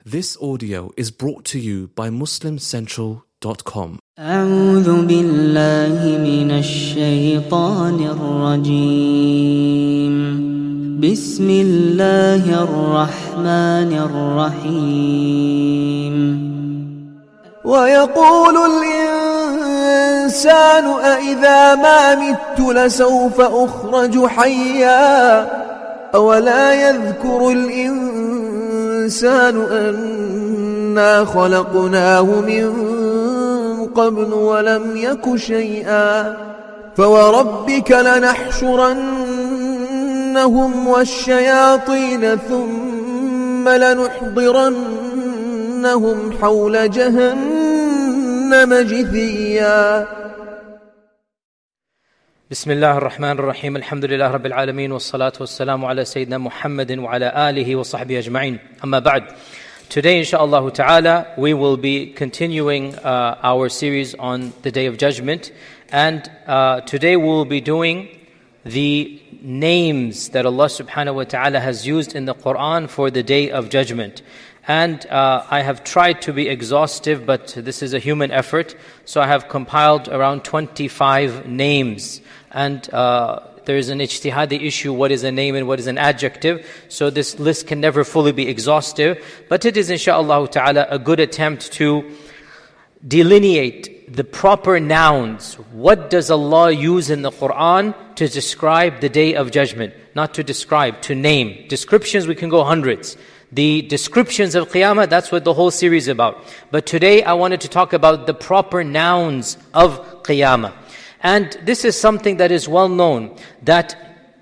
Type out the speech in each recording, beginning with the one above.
This audio is brought to you by MuslimCentral.com. أعوذ بالله من الشيطان الرجيم. بسم الله الرحمن الرحيم. ويقول الإنسان أإذا ما مت لسوف أخرج حيا أولا يذكر الإنسان أنا خلقناه من قبل ولم يك شيئا فوربك لنحشرنهم والشياطين ثم لنحضرنهم حول جهنم جثيا. بسم الله الرحمن الرحيم. الحمد لله رب العالمين والصلاة والسلام على سيدنا محمد وعلى آله وصحبه أجمعين. أما بعد. Today, inshaAllah ta'ala, we will be continuing our series on the Day of Judgment. And today we will be doing the names that Allah subhanahu wa ta'ala has used in the Quran for the Day of Judgment. And I have tried to be exhaustive, but this is a human effort. So I have compiled around 25 names. And there is an ijtihadi issue, what is a name and what is an adjective. So this list can never fully be exhaustive. But it is inshaAllah ta'ala a good attempt to delineate the proper nouns. What does Allah use in the Quran to describe the Day of Judgment? Not to describe, to name. Descriptions, we can go hundreds. The descriptions of Qiyamah, that's what the whole series is about. But today I wanted to talk about the proper nouns of Qiyamah. And this is something that is well known, that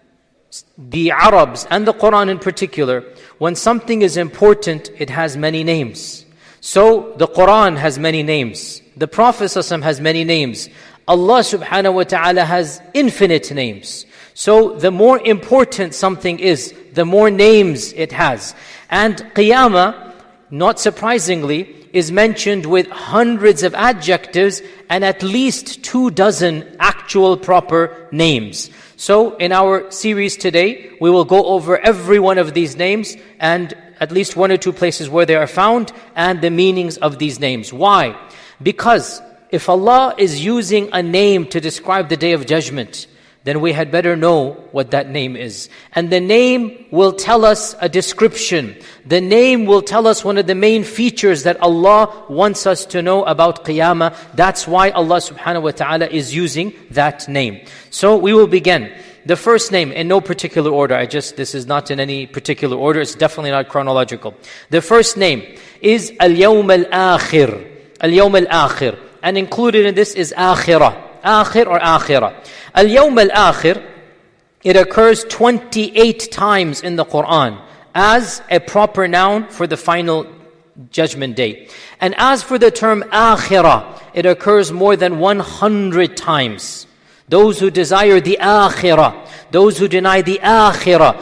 the Arabs and the Quran in particular, when something is important, it has many names. So the Quran has many names. The Prophet ﷺ has many names. Allah subhanahu wa ta'ala has infinite names. So the more important something is, the more names it has. And Qiyamah, not surprisingly, is mentioned with hundreds of adjectives and at least 24 actual proper names. So in our series today, we will go over every one of these names and at least 1 or 2 places where they are found and the meanings of these names. Why? Because if Allah is using a name to describe the Day of Judgment, then we had better know what that name is. And the name will tell us a description. The name will tell us one of the main features that Allah wants us to know about Qiyamah. That's why Allah subhanahu wa ta'ala is using that name. So we will begin. The first name, in no particular order. This is not in any particular order. It's definitely not chronological. The first name is Al-Yawm Al-Akhir. Al-Yawm Al-Akhir. And included in this is Akhirah. Akhir or Akhirah. Al-Yawm Al-Akhir, it occurs 28 times in the Quran as a proper noun for the final judgment day. And as for the term Akhirah, it occurs more than 100 times. Those who desire the Akhirah, those who deny the Akhirah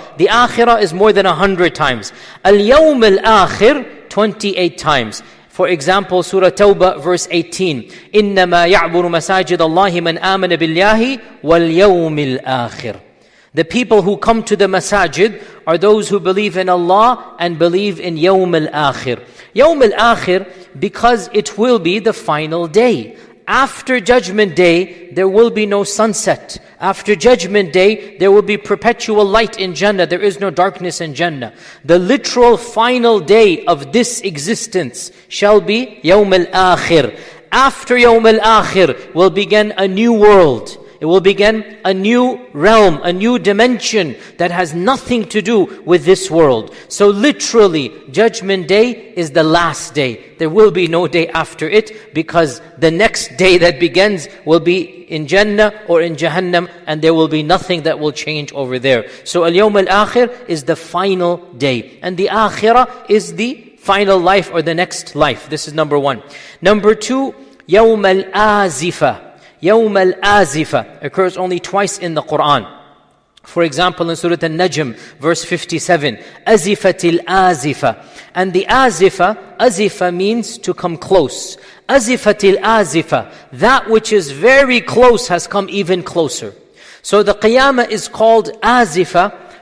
is more than 100 times. Al-Yawm Al-Akhir, 28 times. For example, Surah Tawbah, verse 18. إِنَّمَا يَعْبُرُ مَسَاجِدَ اللَّهِ مَنْ آمَنَ بِاللَّهِ وَالْيَوْمِ الْآخِرِ. The people who come to the masajid are those who believe in Allah and believe in Yawm al-Akhir. Yawm al-Akhir, because it will be the final day. After Judgment Day, there will be no sunset. After Judgment Day, there will be perpetual light in Jannah. There is no darkness in Jannah. The literal final day of this existence shall be Yawm al-Akhir. After Yawm al-Akhir will begin a new world. It will begin a new realm, a new dimension that has nothing to do with this world. So literally, Judgment Day is the last day. There will be no day after it because the next day that begins will be in Jannah or in Jahannam and there will be nothing that will change over there. So Al-Yawm Al-Akhir is the final day. And the Akhirah is the final life or the next life. This is number 1. Number 2, Yawm Al-Azifah. Yawm al-Azifah occurs only twice in the Quran. For example, in Surah An-Najm, verse 57, Azifat al-Azifah. And the Azifah, Azifah means to come close. Azifat al-Azifah, that which is very close has come even closer. So the Qiyamah is called Azifah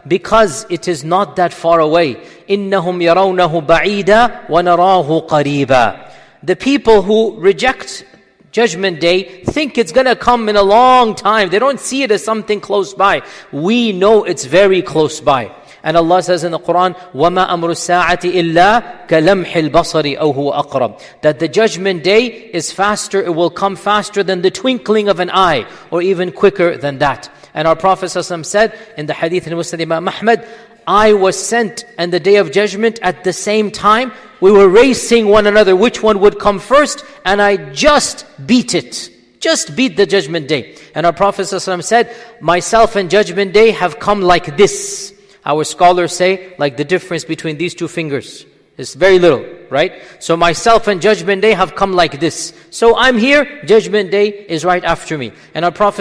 Because it is not that far away. إِنَّهُمْ يَرَوْنَهُ بَعِيدًا وَنَرَاهُ قَرِيبًا. The people who reject Judgment Day think it's going to come in a long time. They don't see it as something close by. We know it's very close by. And Allah says in the Quran, وَمَا أَمْرُ السَّاعَةِ إِلَّا كَلَمْحِ الْبَصَرِ أَوْ هُوَ أَقْرَبُ. That the Judgment Day is faster, it will come faster than the twinkling of an eye, or even quicker than that. And our Prophet ﷺ said in the hadith in Musnad Imam Ahmad, I was sent and the Day of Judgment at the same time. We were racing one another, which one would come first, and I just beat it. Just beat the Judgment Day. And our Prophet ﷺ said, myself and Judgment Day have come like this. Our scholars say, like the difference between these two fingers. It's very little, right? So myself and Judgment Day have come like this. So I'm here, Judgment Day is right after me. And our Prophet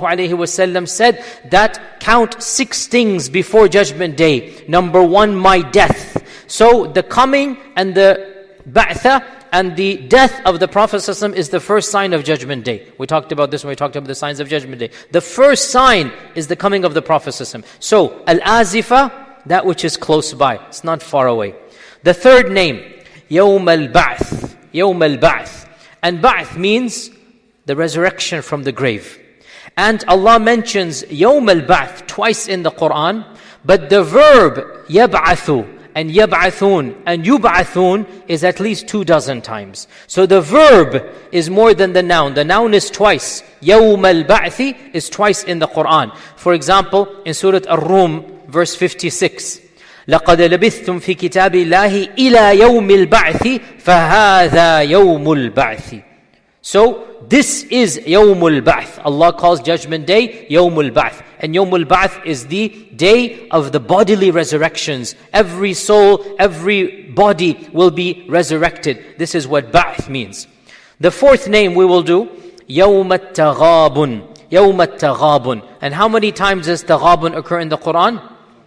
ﷺ said that count 6 things before Judgment Day. Number 1, my death. So the coming and the ba'tha and the death of the Prophet ﷺ is the first sign of Judgment Day. We talked about this when we talked about the signs of Judgment Day. The first sign is the coming of the Prophet ﷺ. So, Al-Azifa, that which is close by. It's not far away. The third name, Yawm al-Ba'th. Yawm al-Ba'th. And Ba'th means the resurrection from the grave. And Allah mentions Yawm al-Ba'th twice in the Quran, but the verb yab'athu and yab'athun and yub'athun is at least 24 times. So the verb is more than the noun. The noun is twice. Yawm al-Ba'thi is twice in the Quran. For example, in Surah Ar-Rum, verse 56. لَقَدْ لَبِثْتُمْ فِي كِتَابِ اللَّهِ إِلَى يَوْمِ الْبَعْثِ فَهَذَا يَوْمُ الْبَعْثِ. So, this is Yawmul Ba'th. Allah calls Judgment Day Yawmul Ba'th. And Yawmul Ba'th is the day of the bodily resurrections. Every soul, every body will be resurrected. This is what Ba'th means. The fourth name we will do, Yawm at-Taghabun. Yawm at-Taghabun. And how many times does Taghabun occur in the Quran?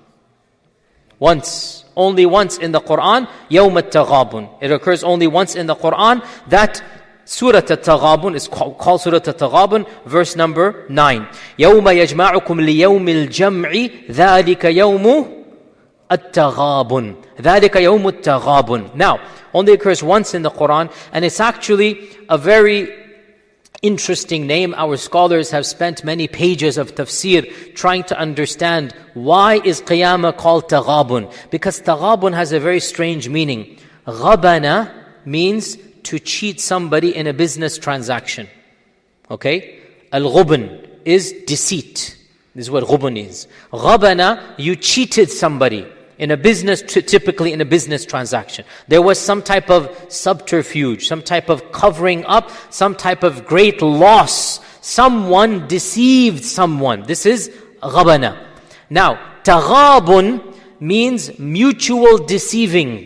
Once. Only once in the Quran, Yawm at-Taghabun. It occurs only once in the Quran. That Surah At-Taghabun is called Surah At-Taghabun, verse number 9. يَوْمَ يَجْمَعُكُمْ لِيَوْمِ الْجَمْعِ ذَلِكَ يَوْمُ التَّغَابُن. ذَلِكَ يَوْمُ التَّغَابُن. Now, only occurs once in the Quran, and it's actually a very interesting name. Our scholars have spent many pages of tafsir trying to understand why is Qiyamah called Taghabun. Because Taghabun has a very strange meaning. Ghabana means to cheat somebody in a business transaction. Okay? Al-ghubn is deceit. This is what ghubn is. Ghabana, you cheated somebody in a business, typically in a business transaction. There was some type of subterfuge, some type of covering up, some type of great loss. Someone deceived someone. This is ghabana. Now, taghabun means mutual deceiving.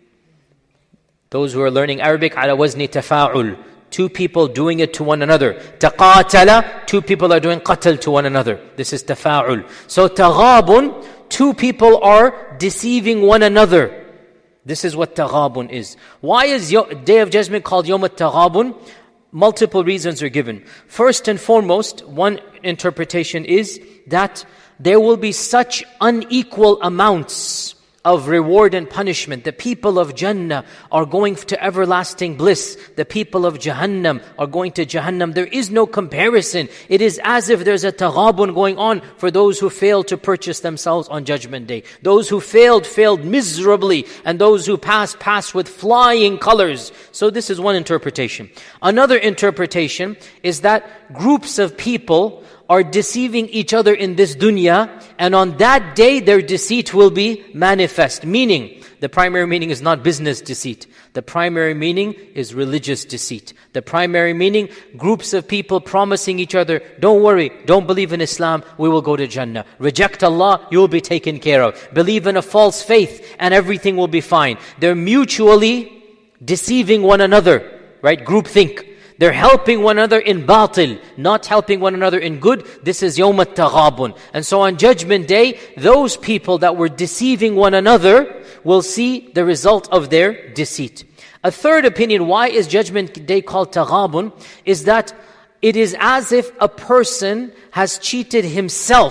Those who are learning Arabic, ala wazni tafa'ul. 2 people doing it to one another. Taqatala, 2 people are doing qatl to one another. This is tafa'ul. So taghabun, 2 people are deceiving one another. This is what taghabun is. Why is Day of Judgment called Yawm at-Taghabun? Multiple reasons are given. First and foremost, one interpretation is that there will be such unequal amounts of reward and punishment. The people of Jannah are going to everlasting bliss. The people of Jahannam are going to Jahannam. There is no comparison. It is as if there's a taghabun going on for those who failed to purchase themselves on Judgment Day. Those who failed miserably, and those who passed with flying colors. So this is one interpretation. Another interpretation is that groups of people are deceiving each other in this dunya, and on that day their deceit will be manifest. Meaning, the primary meaning is not business deceit. The primary meaning is religious deceit. The primary meaning, groups of people promising each other, don't worry, don't believe in Islam, we will go to Jannah. Reject Allah, you will be taken care of. Believe in a false faith and everything will be fine. They're mutually deceiving one another, right? Groupthink. They're helping one another in batil, not helping one another in good. This is Yawm at-Taghabun. And so on Judgment Day, those people that were deceiving one another will see the result of their deceit. A third opinion, why is Judgment Day called Taghabun, is that it is as if a person has cheated himself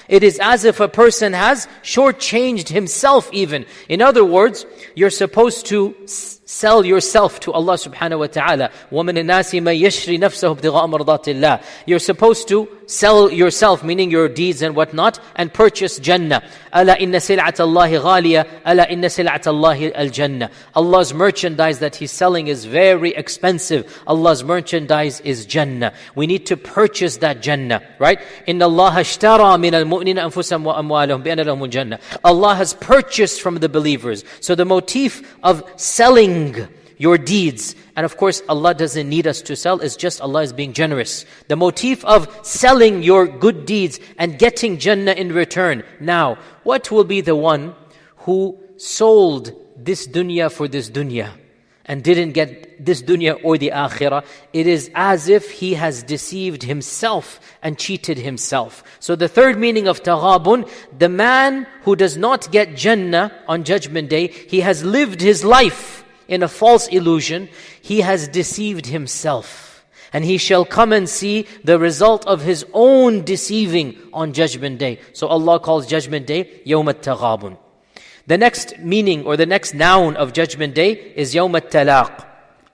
It is as if a person has shortchanged himself even. In other words, you're supposed to sell yourself to Allah subhanahu wa ta'ala. وَمِنَ النَّاسِ مَن يَشْرِي نَفْسَهُ ابْتِغَاءَ مَرْضَاتِ اللَّهِ. You're supposed to sell yourself, meaning your deeds and whatnot, and purchase Jannah. أَلَا إِنَّ سِلْعَةَ اللَّهِ غَالِيَةً أَلَا إِنَّ سِلْعَةَ اللَّهِ الْجَنَّةِ. Allah's merchandise that He's selling is very expensive. Allah's merchandise is Jannah. We need to purchase that Jannah, right? إِنَّ اللَّهَ اشْتَرَى مِنَ الْمُؤْمِنِينَ أَنفُسَهُمْ وَأَمْوَالَهُمْ بِأَنَّ لَهُمُ الْجَنَّةِ. Allah has purchased from the believers. So the motif of selling your deeds, and of course Allah doesn't need us to sell, it's just Allah is being generous. The motif of selling your good deeds and getting Jannah in return. Now, what will be the one who sold this dunya for this dunya and didn't get this dunya or the akhirah? It is as if he has deceived himself and cheated himself. So the third meaning of taghabun, the man who does not get Jannah on Judgment Day, he has lived his life in a false illusion. He has deceived himself. And he shall come and see the result of his own deceiving on Judgment Day. So Allah calls Judgment Day Yawm al-Taghabun. The next meaning or the next noun of Judgment Day is Yawm al-Talaq.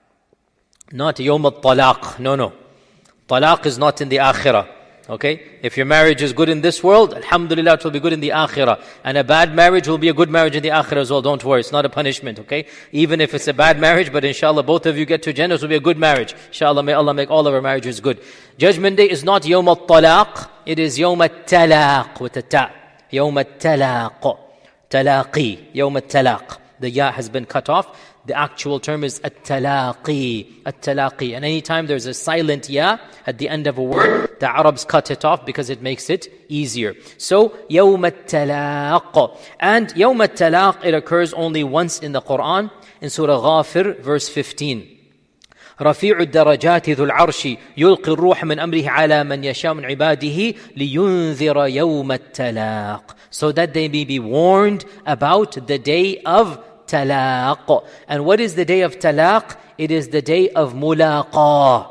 Not Yawm al-Talaq. No. Talaq is not in the akhirah. Okay? If your marriage is good in this world, alhamdulillah, it will be good in the akhirah. And a bad marriage will be a good marriage in the akhirah as well. Don't worry, it's not a punishment, okay? Even if it's a bad marriage, but inshallah both of you get to Jannah, it will be a good marriage. Inshallah, may Allah make all of our marriages good. Judgment Day is not Yawm al-Talaq, it is Yawm al-Talaq with a ta. Yawm al-Talaq. Talaqi. Yawm al-Talaq. The ya has been cut off. The actual term is at-talaqi, at-talaqi. And anytime there's a silent ya at the end of a word, the Arabs cut it off because it makes it easier. So, yawm at-talaq. And yawm at-talaq, it occurs only once in the Quran, in Surah Ghafir, verse 15. رفيع الدرجات ذو العرش يلقي الروح من أمره على من يشاء من عباده لينذر يوم التلاق. So that they may be warned about the day of talaq. And what is the day of talaq? It is the day of mulaqa.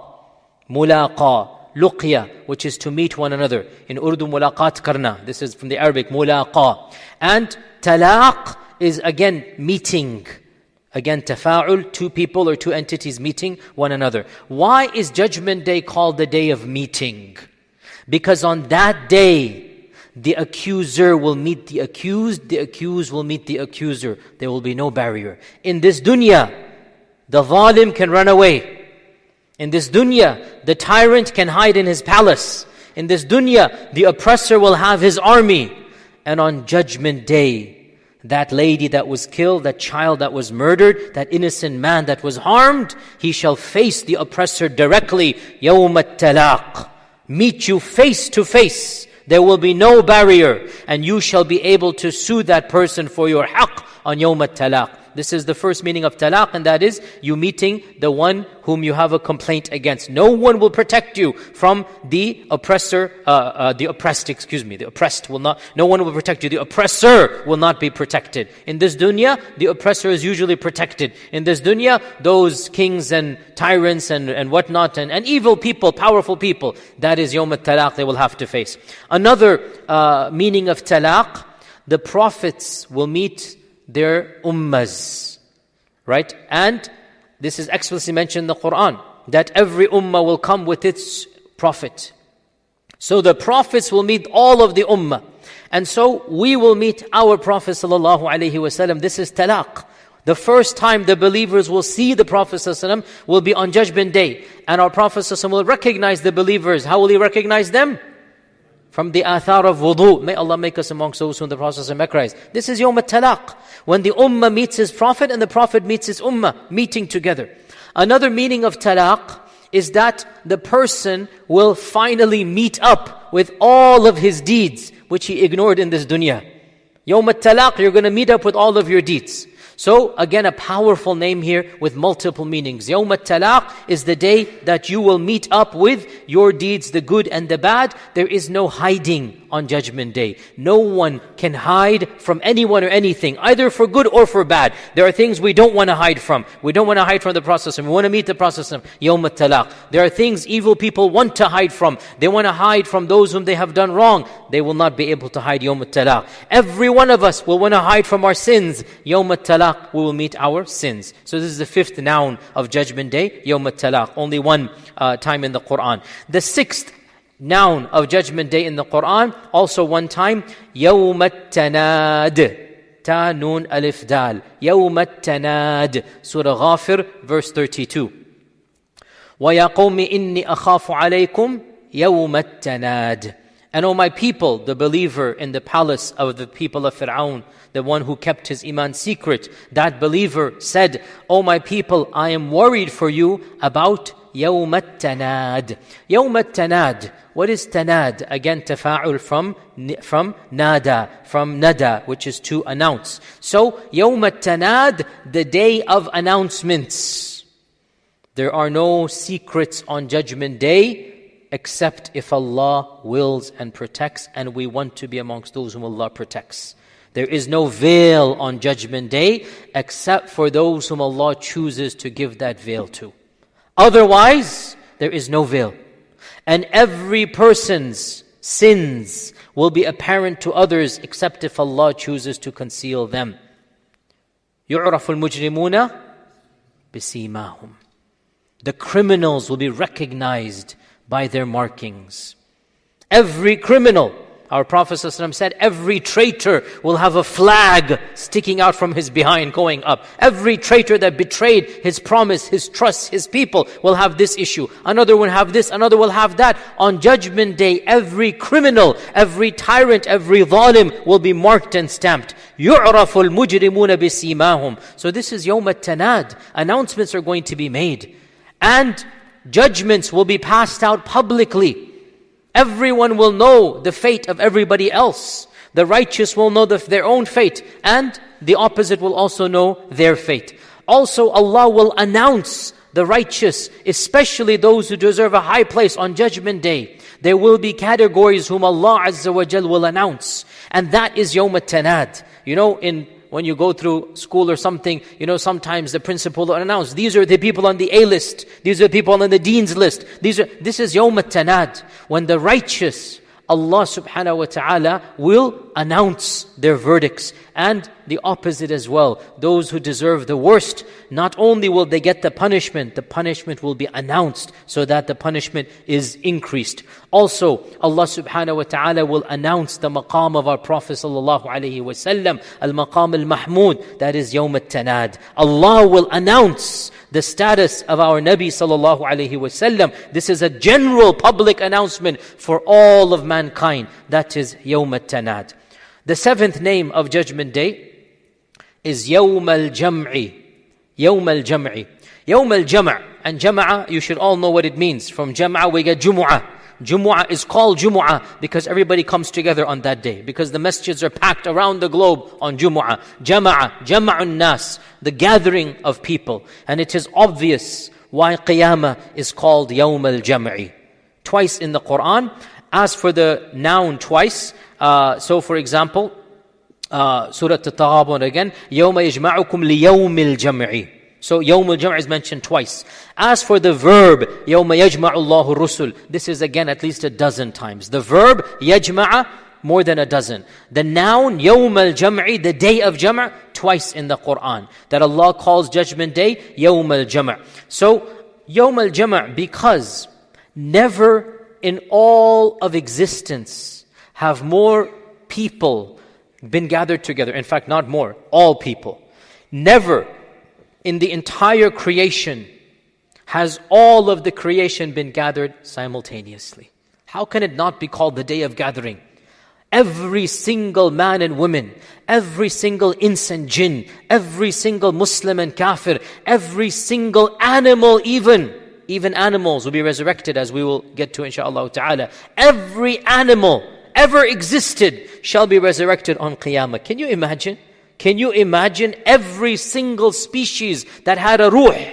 Mulaqa. Luqya, which is to meet one another. In Urdu, mulaqat karna. This is from the Arabic, mulaqa. And talaq is again meeting. Again, tafa'ul, two people or two entities meeting one another. Why is Judgment Day called the day of meeting? Because on that day, the accuser will meet the accused will meet the accuser. There will be no barrier. In this dunya, the zalim can run away. In this dunya, the tyrant can hide in his palace. In this dunya, the oppressor will have his army. And on Judgment Day, that lady that was killed, that child that was murdered, that innocent man that was harmed, he shall face the oppressor directly. Yawm at-talaq. Meet you face to face. There will be no barrier, and you shall be able to sue that person for your haqq on Yawm at-talaq. This is the first meaning of talaq, and that is you meeting the one whom you have a complaint against. No one will protect you from the oppressor, the oppressed will not, no one will protect you. The oppressor will not be protected. In this dunya, the oppressor is usually protected. In this dunya, those kings and tyrants and whatnot, and evil people, powerful people, that is Yawm at-talaq they will have to face. Another meaning of talaq, the prophets will meet their ummas, right? And this is explicitly mentioned in the Quran, that every ummah will come with its prophet. So the prophets will meet all of the ummah. And so we will meet our Prophet sallallahu alaihi wasallam. This is talaq. The first time the believers will see the Prophet sallallahu alaihi wasallam will be on Judgment Day. And our Prophet sallallahu alaihi wasallam will recognize the believers. How will he recognize them? From the athar of wudu. May Allah make us amongst those whom the Prophet memorized. This is Yawm at-Talaq. When the ummah meets his Prophet and the Prophet meets his ummah, meeting together. Another meaning of talaq is that the person will finally meet up with all of his deeds, which he ignored in this dunya. Yawm at-Talaq, you're going to meet up with all of your deeds. So again, a powerful name here with multiple meanings. Yawm at-Talaq is the day that you will meet up with your deeds, the good and the bad. There is no hiding on Judgment Day. No one can hide from anyone or anything, either for good or for bad. There are things we don't want to hide from. We don't want to hide from the Prophet. We want to meet the Prophet Yawm al-Talaq. There are things evil people want to hide from. They want to hide from those whom they have done wrong. They will not be able to hide Yawm al-Talaq. Every one of us will want to hide from our sins. Yawm al-Talaq, we will meet our sins. So this is the fifth noun of Judgment Day, Yawm al-Talaq. Only one time in the Quran. The sixth noun of Judgment Day in the Quran, also one time, Yawm al-Tanad. Ta, Nun, Alif, Dal. Yawm al-Tanad. Surah Ghafir, verse 32. وَيَا قَوْمِ إِنِّي أَخَافُ عَلَيْكُمْ يَوْمَ التَّنَادِ. And O my people, the believer in the palace of the people of Fir'aun, the one who kept his iman secret, that believer said, O my people, I am worried for you about يَوْمَ التَّنَادِ. يَوْمَ التَّنَادِ. What is tanad? Again, tafa'ul from nada, from nada, which is to announce. So, يَوْمَ التَّنَادِ, the day of announcements. There are no secrets on Judgment Day, except if Allah wills and protects, and we want to be amongst those whom Allah protects. There is no veil on Judgment Day, except for those whom Allah chooses to give that veil to. Otherwise, there is no veil. And every person's sins will be apparent to others, except if Allah chooses to conceal them. يُعْرَفُ الْمُجْرِمُونَ بِسِيمَاهُمْ. The criminals will be recognized by their markings. Every criminal, our Prophet ﷺ said, every traitor will have a flag sticking out from his behind going up. Every traitor that betrayed his promise, his trust, his people will have this issue. Another will have this, another will have that. On Judgment Day, every criminal, every tyrant, every zalim will be marked and stamped. يُعْرَفُ الْمُجْرِمُونَ بِسِيمَاهُمْ. So this is Yawm al-Tanad. Announcements are going to be made. And judgments will be passed out publicly. Everyone will know the fate of everybody else. The righteous will know their own fate, and the opposite will also know their fate. Also, Allah will announce the righteous, especially those who deserve a high place on Judgment Day. There will be categories whom Allah Azza wa Jal will announce, and that is Yawm al-Tanad. You know, when you go through school or something, you know, sometimes the principal will announce, these are the people on the A list, these are the people on the dean's list. This is Yawm al-Tanad, when the righteous, Allah subhanahu wa ta'ala will announce their verdicts. And the opposite as well. Those who deserve the worst, not only will they get the punishment will be announced so that the punishment is increased. Also, Allah subhanahu wa ta'ala will announce the maqam of our Prophet sallallahu alaihi wasallam, al-maqam al-mahmud, that is Yawm al-Tanad. Allah will announce the status of our Nabi sallallahu alaihi wasallam. This is a general public announcement for all of mankind. That is Yawm al-Tanad. The seventh name of Judgment Day is Yawm al-Jam'i. Yawm al-Jam'i. Yawm al-Jam'. And Jam'a, you should all know what it means. From Jam'a we get Jumu'ah. Jumu'ah is called Jumu'ah because everybody comes together on that day. Because the masjids are packed around the globe on Jumu'ah. Jama'a, Jama'un Nas, the gathering of people. And it is obvious why Qiyamah is called Yawm al-Jam'i. Twice in the Quran. As for the noun twice, so for example, Surah At-Taghabun again, يَوْمَ يَجْمَعُكُمْ لِيَوْمِ الْجَمْعِ. So Yawm al-Jam' is mentioned twice. As for the verb, يَوْمَ يَجْمَعُ اللَّهُ الرُّسُلِ, this is again at least a dozen times. The verb, يَجْمَعَ, more than a dozen. The noun, Yawm al-Jam'i, the day of Jam', twice in the Quran. That Allah calls Judgment Day, Yawm al-Jam'. So, Yawm al-Jam' because never in all of existence have more people been gathered together. In fact, not more, all people. Never in the entire creation has all of the creation been gathered simultaneously. How can it not be called the day of gathering? Every single man and woman, every single ins and jinn, every single Muslim and kafir, every single animal even animals will be resurrected, as we will get to inshaAllah ta'ala. Every animal ever existed shall be resurrected on Qiyamah. Can you imagine? Can you imagine every single species that had a ruh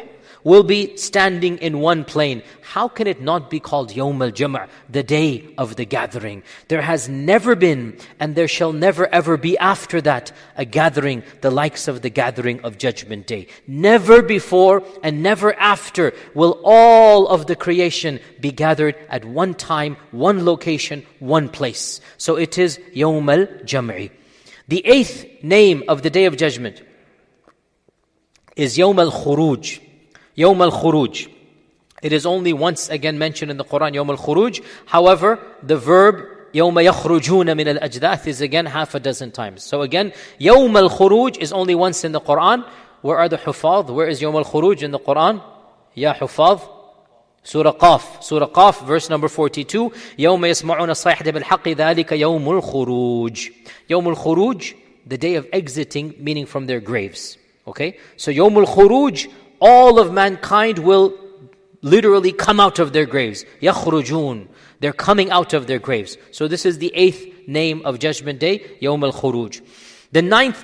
will be standing in one plane. How can it not be called Yawm al-Jam', the day of the gathering? There has never been, and there shall never ever be after that, a gathering the likes of the gathering of Judgment Day. Never before and never after will all of the creation be gathered at one time, one location, one place. So it is Yawm al-Jam'i. The 8th name of the Day of Judgment is Yawm al-Khuruj. Yawm al-Khuruj. It is only once again mentioned in the Quran, Yawm al-Khuruj. However, the verb يَوْمَ يَخْرُجُونَ مِنَ الْأَجْدَاثِ is again half a dozen times. So again, Yawm al-Khuruj is only once in the Quran. Where are the Hufadh? Where is Yawm al-Khuruj in the Quran? Ya Hufadh? Surah Qaf. Surah Qaf, verse number 42. يَوْمَ يَسْمَعُونَ الصَّيْحَةَ بِالْحَقِّ ذَلِكَ يَوْمُ الْخُرُوجِ. Yawm al-Khuruj, the day of exiting, meaning from their graves. Okay? So Yawm al-Khuruj, all of mankind will literally come out of their graves. يَخْرُجُونَ. They're coming out of their graves. So this is the 8th name of Judgment Day, Yawm al-Khuruj. The 9th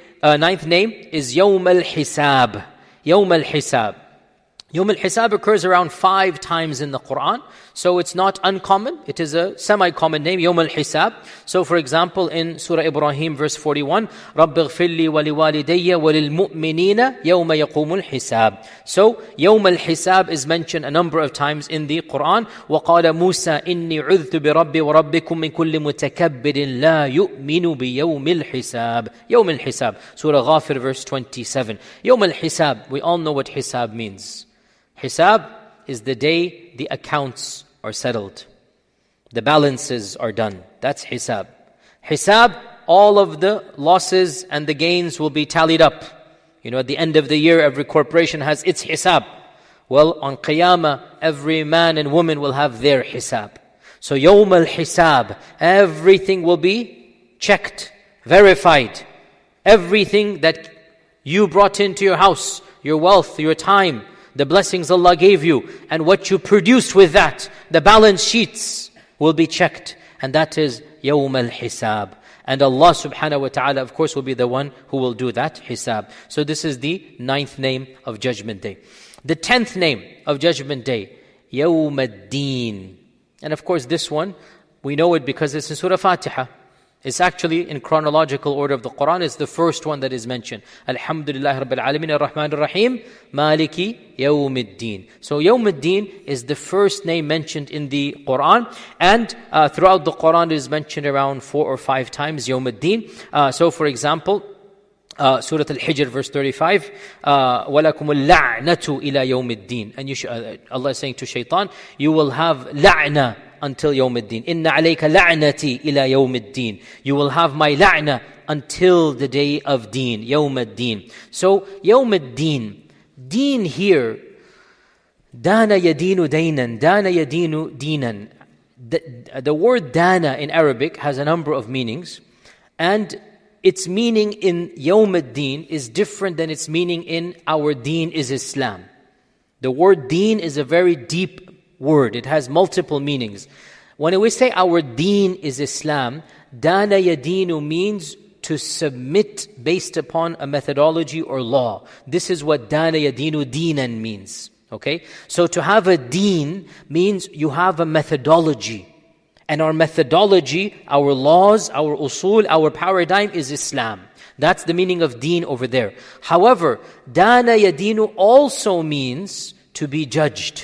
name is Yawm al-Hisab. Yawm al-Hisab. Yawm al-Hisab occurs around 5 times in the Quran. So it's not uncommon. It is a semi-common name, Yawm al-Hisab. So for example, in Surah Ibrahim, verse 41, رَبِّ اغْفِرْ لِي وَلِوَالِدَيَّ وَلِلْمُؤْمِنِينَ يَوْمَ يَقُومُ الْحِسَابِ. So Yawm al-Hisab is mentioned a number of times in the Quran. وَقَالَ مُوسَى إِنِّي عُذْتُ بِرَبِّي وَرَبِّكُم مِّن كُلِّ مُتَكَبِّرٍ لَا يُؤْمِنُ بِيَوْمِ الْحِسَابِ. Yawm al-Hisab. Surah Ghafir, verse 27. Yawm al-Hisab, we all know what Hisab means. Hisab is the day the accounts are settled. The balances are done. That's Hisab. Hisab, all of the losses and the gains will be tallied up. At the end of the year, every corporation has its Hisab. Well, on Qiyamah, every man and woman will have their Hisab. So Yawm al-Hisab, everything will be checked, verified. Everything that you brought into your house, your wealth, your time, the blessings Allah gave you, and what you produced with that, the balance sheets will be checked. And that is Yawm al-Hisab. And Allah subhanahu wa ta'ala, of course, will be the one who will do that Hisab. So this is the 9th name of Judgment Day. The 10th name of Judgment Day, Yawm ad-Din. And of course, this one, we know it because it's in Surah Fatiha. It's actually in chronological order of the Quran. It's the first one that is mentioned. Alhamdulillah Rabbil Alameen Ar-Rahman Ar-Rahim Maliki Yawm ad-Din. So Yawm ad-Din is the first name mentioned in the Quran. And throughout the Quran it is mentioned around 4 or 5 times, Yawm ad-Din. So for example, Surah Al-Hijr, verse 35, وَلَكُمُ اللَّعْنَةُ إِلَى يَوْمِ الدِّينِ. And Allah is saying to Shaitan, you will have la'na until Yawm ad-Din. Inna alayka la'nati ila Yawm ad-Din. You will have my la'na until the day of Deen, Yawm ad-Din. So Yawm ad-Din, Deen here, dana yadinu daynan, dana yadinu dinan. The word dana in Arabic has a number of meanings, and its meaning in Yawm ad-Din is different than its meaning in our deen is Islam. The word deen is a very deep word. It has multiple meanings. When we say our deen is Islam, dana yadinu means to submit based upon a methodology or law. This is what dana yadinu dinan means. Okay? So to have a deen means you have a methodology. And our methodology, our laws, our usul, our paradigm is Islam. That's the meaning of deen over there. However, dana yadinu also means to be judged.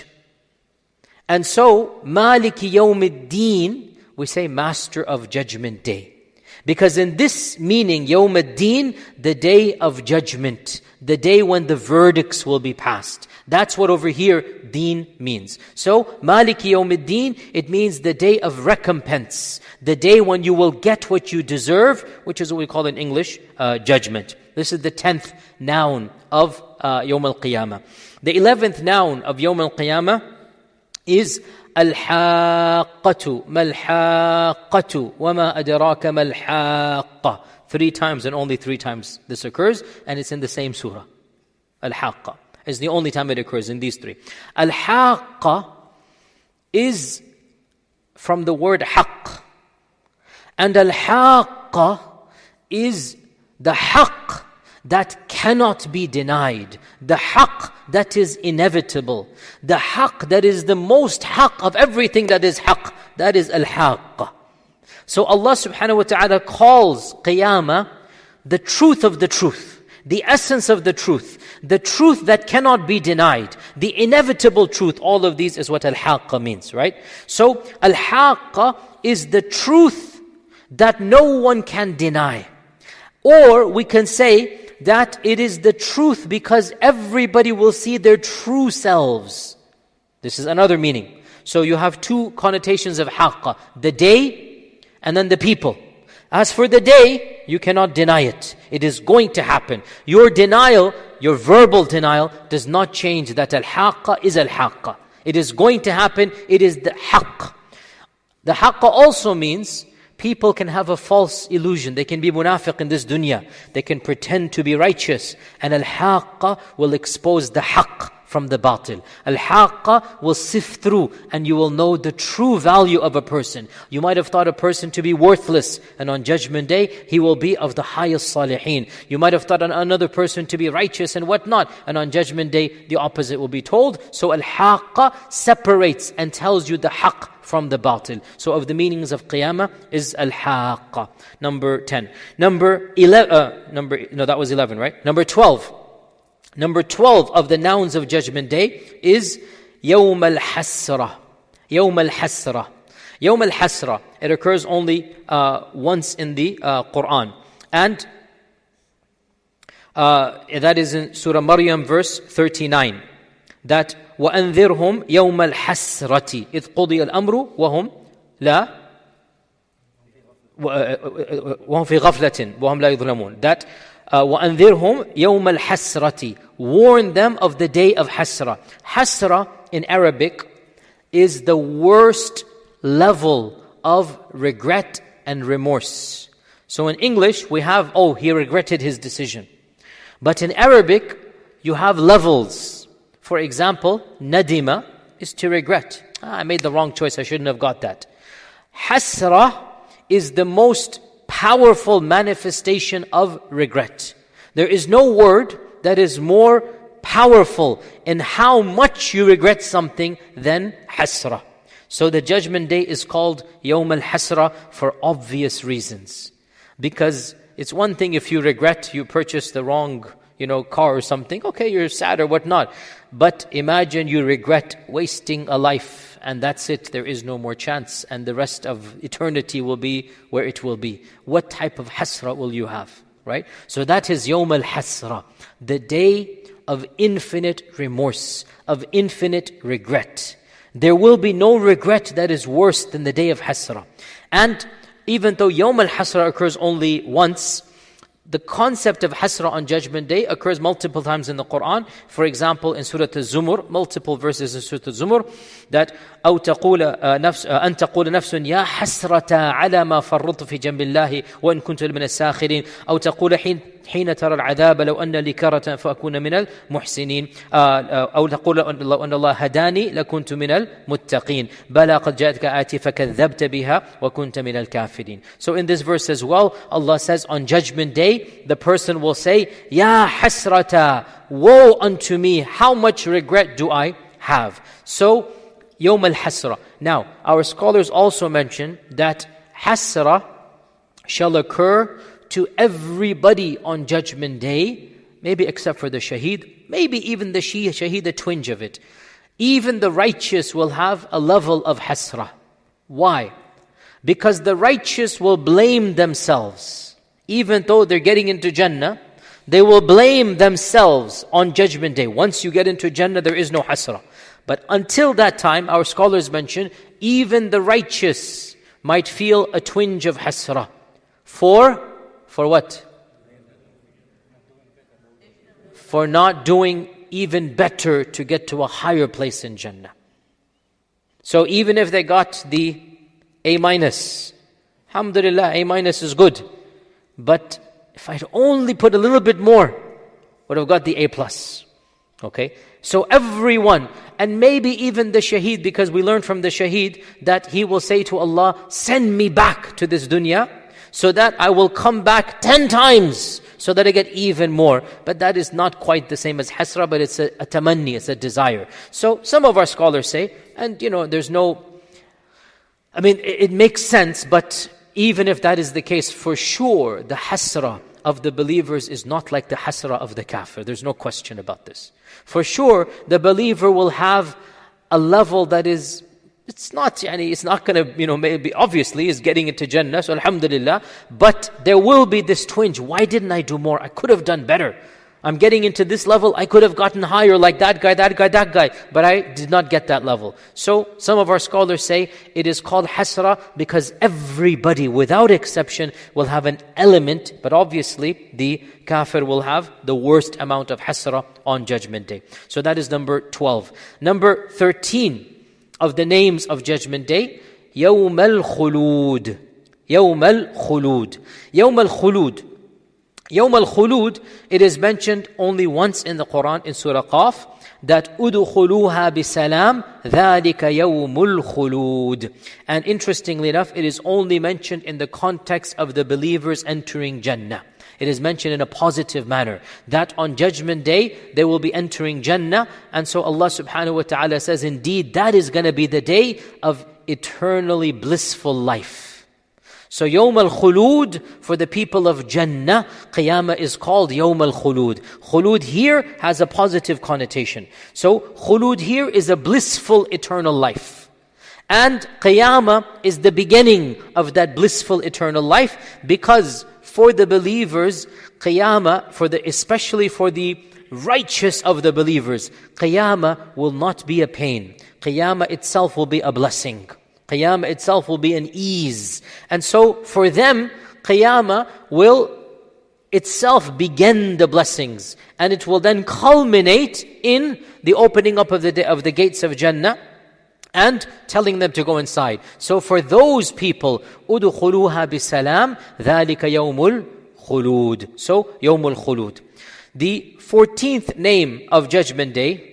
And so, Maliki Yawm ad-Din, we say Master of Judgment Day. Because in this meaning, Yawm ad-Din, the day of judgment, the day when the verdicts will be passed. That's what over here Deen means. So, Maliki Yawm ad-Din, it means the day of recompense, the day when you will get what you deserve, which is what we call in English, judgment. This is the 10th noun of Yawm al-Qiyamah. The 11th noun of Yawm al-Qiyamah is Al-Haqqatu, Mal-Haqqatu, Wama Adraka Mal-Haqqa. 3 times and only 3 times this occurs, and it's in the same surah. Al-Haqqa is the only time it occurs in these 3. Al-Haqqa is from the word Haqq. And Al-Haqqa is the Haqq that cannot be denied, the haqq that is inevitable, the haqq that is the most haqq of everything that is haqq, that is al-haqq. So Allah subhanahu wa ta'ala calls qiyamah the truth of the truth, the essence of the truth that cannot be denied, the inevitable truth. All of these is what al-haqq means, right? So al-haqq is the truth that no one can deny. Or we can say that it is the truth because everybody will see their true selves. This is another meaning. So you have two connotations of haqq, the day and then the people. As for the day, you cannot deny it. It is going to happen. Your denial, your verbal denial, does not change that al-haqq is al-haqq. It is going to happen. It is the haqq. The haqq also means people can have a false illusion. They can be munafiq in this dunya. They can pretend to be righteous. And al-haqq will expose the haqq from the batil. Al-haqq will sift through and you will know the true value of a person. You might have thought a person to be worthless, and on Judgment Day, he will be of the highest salihin. You might have thought another person to be righteous and whatnot, and on Judgment Day, the opposite will be told. So al-haqq separates and tells you the haqq from the batil. So of the meanings of qiyamah is al-haqq. Number 10. Number 11, right? Number 12. Number 12 of the nouns of Judgment Day is Yawm al-Hasra. Yawm al-Hasra. Yawm al-Hasra. It occurs only once in the Quran. And that is in Surah Maryam verse 39. That وَأَنذِرْهُمْ يَوْمَ الْحَسْرَةِ إِذْ قُضِيَ الْأَمْرُ وَهُمْ فِي غَفْلَةٍ وَهُمْ لَا يُظْلَمُونَ. That وَأَنذِرْهُمْ يَوْمَ الْحَسْرَةِ. Warn them of the day of Hasra. Hasra in Arabic is the worst level of regret and remorse. So in English we have, he regretted his decision. But in Arabic you have levels. For example, nadima is to regret. I made the wrong choice, I shouldn't have got that. Hasra is the most powerful manifestation of regret. There is no word that is more powerful in how much you regret something than hasra. So the Judgment Day is called Yawm al-Hasra for obvious reasons. Because it's one thing if you regret you purchased the wrong car or something. Okay, you're sad or whatnot. But imagine you regret wasting a life and that's it. There is no more chance. And the rest of eternity will be where it will be. What type of hasra will you have? Right? So that is Yawm al-Hasra. The day of infinite remorse, of infinite regret. There will be no regret that is worse than the day of Hasra. And even though Yawm al-Hasra occurs only once, the concept of Hasra on Judgment Day occurs multiple times in the Quran. For example, in Surah Al-Zumur, multiple verses in Surah Al-Zumur, that أن تقول نفس يا حسرة على ما فرطت في جنب الله وإن كنت من الساخرين أو تقول حين ترى العذاب لو أن لي كرة فأكون من المحسنين أو تقول أن الله هداني لكنت من المتقين بلى قد جاءتك آياتي فكذبت بها وكنت من الكافرين. So in this verse as well, Allah says on Judgment Day, the person will say, Ya hasrata, woe unto me, how much regret do I have? So, Yawm al-Hasra. Now, our scholars also mention that Hasra shall occur to everybody on Judgment Day, maybe except for the shaheed, maybe even the shaheed, a twinge of it. Even the righteous will have a level of Hasra. Why? Because the righteous will blame themselves. Even though they're getting into Jannah, they will blame themselves on Judgment Day. Once you get into Jannah, there is no Hasra. But until that time, our scholars mention, even the righteous might feel a twinge of hasra. For what? For not doing even better to get to a higher place in Jannah. So even if they got the A-, alhamdulillah, A- is good. But if I'd only put a little bit more, would have got the A+. Okay? So everyone, and maybe even the shaheed, because we learned from the shaheed that he will say to Allah, send me back to this dunya so that I will come back 10 times so that I get even more. But that is not quite the same as hasra, but it's a tamanni, it's a desire. So some of our scholars say, and there's no, it makes sense, but even if that is the case, for sure, the hasra of the believers is not like the hasra of the kafir. There's no question about this. For sure, the believer will have a level that is, it's not going to, maybe obviously is getting into Jannah, so alhamdulillah, but there will be this twinge. Why didn't I do more? I could have done better. I'm getting into this level, I could have gotten higher like that guy, but I did not get that level. So some of our scholars say it is called hasra because everybody without exception will have an element, but obviously the kafir will have the worst amount of hasra on Judgment Day. So that is number 12. Number 13 of the names of Judgment Day, Yawm al-Khulud. Yawm al-Khulud. Yawm al-Khulud. Yawm al-Khulud, it is mentioned only once in the Quran in Surah Qaf, that udkhuluha bisalam, dhalika yawmul khulud. And interestingly enough, it is only mentioned in the context of the believers entering Jannah. It is mentioned in a positive manner, that on Judgment Day, they will be entering Jannah. And so Allah subhanahu wa ta'ala says, indeed, that is going to be the day of eternally blissful life. So Yawm al-Khulud, for the people of Jannah, Qiyamah is called Yawm al-Khulud. Khulud here has a positive connotation. So Khulud here is a blissful eternal life. And Qiyamah is the beginning of that blissful eternal life, because for the believers, Qiyamah, especially for the righteous of the believers, Qiyamah will not be a pain. Qiyamah itself will be a blessing. Qiyamah itself will be an ease. And so for them, Qiyamah will itself begin the blessings. And it will then culminate in the opening up of the gates of Jannah and telling them to go inside. So for those people, udkhuluha bisalam, dhalika yawmul khulud. So, yawmul khulud. The 14th name of Judgment Day,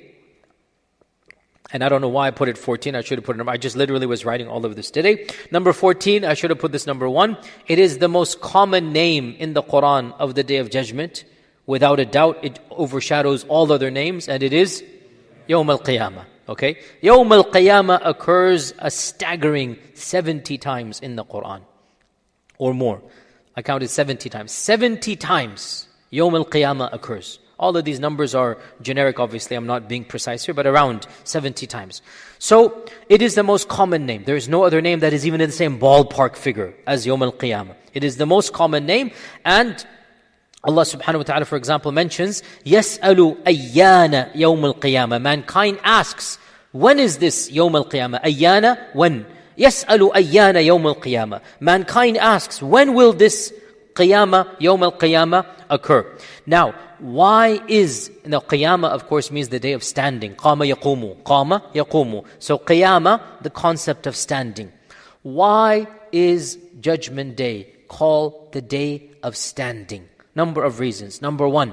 and I don't know why I put it 14, I should have put it number. I just literally was writing all of this today. Number 14, I should have put this number 1. It is the most common name in the Quran of the Day of Judgment. Without a doubt, it overshadows all other names, and it is Yawm al-Qiyamah. Okay? Yawm al-Qiyamah occurs a staggering 70 times in the Quran. Or more. I counted 70 times. 70 times Yawm al-Qiyamah occurs. All of these numbers are generic, obviously. I'm not being precise here, but around 70 times. So, it is the most common name. There is no other name that is even in the same ballpark figure as Yawm al-Qiyamah. It is the most common name. And Allah subhanahu wa ta'ala, for example, mentions, يَسْأَلُ أَيَّانَ يَوْمَ الْقِيَامَةِ. Mankind asks, when is this Yawm al-Qiyamah? Ayyana, when? يَسْأَلُ أَيَّانَ يَوْمَ الْقِيَامَةِ. Mankind asks, when will this Qiyamah, Yawm al-Qiyamah occur? Now, why is, Qiyamah of course means the day of standing. Qama yaqumu. Qama yaqumu. So Qiyamah, the concept of standing. Why is Judgment Day called the day of standing? Number of reasons. Number 1,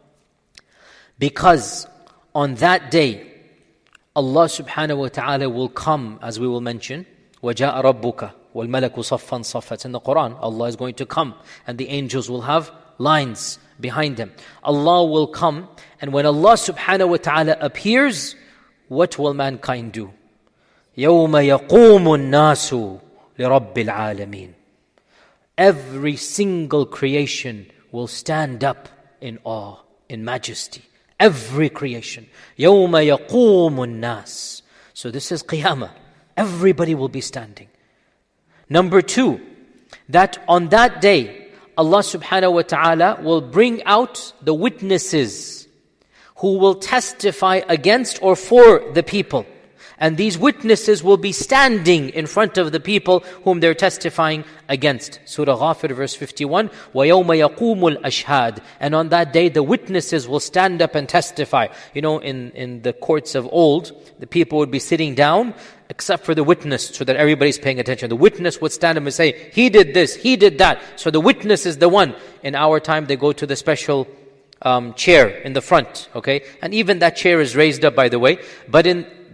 because on that day, Allah subhanahu wa ta'ala will come, as we will mention, وَجَاءَ رَبُّكَ وَالْمَلَكُ صَفًّا صَفًّا. It's in the Quran. Allah is going to come, and the angels will have lines behind them. Allah will come, and when Allah subhanahu wa ta'ala appears, what will mankind do? يَوْمَ يَقُومُ النَّاسُ لِرَبِّ الْعَالَمِينَ. Every single creation will stand up in awe, in majesty. Every creation. يَوْمَ يَقُومُ النَّاسُ. So this is Qiyamah. Everybody will be standing. Number 2, that on that day, Allah subhanahu wa ta'ala will bring out the witnesses who will testify against or for the people. And these witnesses will be standing in front of the people whom they're testifying against. Surah Ghafir verse 51, وَيَوْمَ يَقُومُ الْأَشْهَادِ. And on that day, the witnesses will stand up and testify. In the courts of old, the people would be sitting down, except for the witness, so that everybody's paying attention. The witness would stand up and say, he did this, he did that. So the witness is the one. In our time, they go to the special chair in the front, okay? And even that chair is raised up, by the way. But in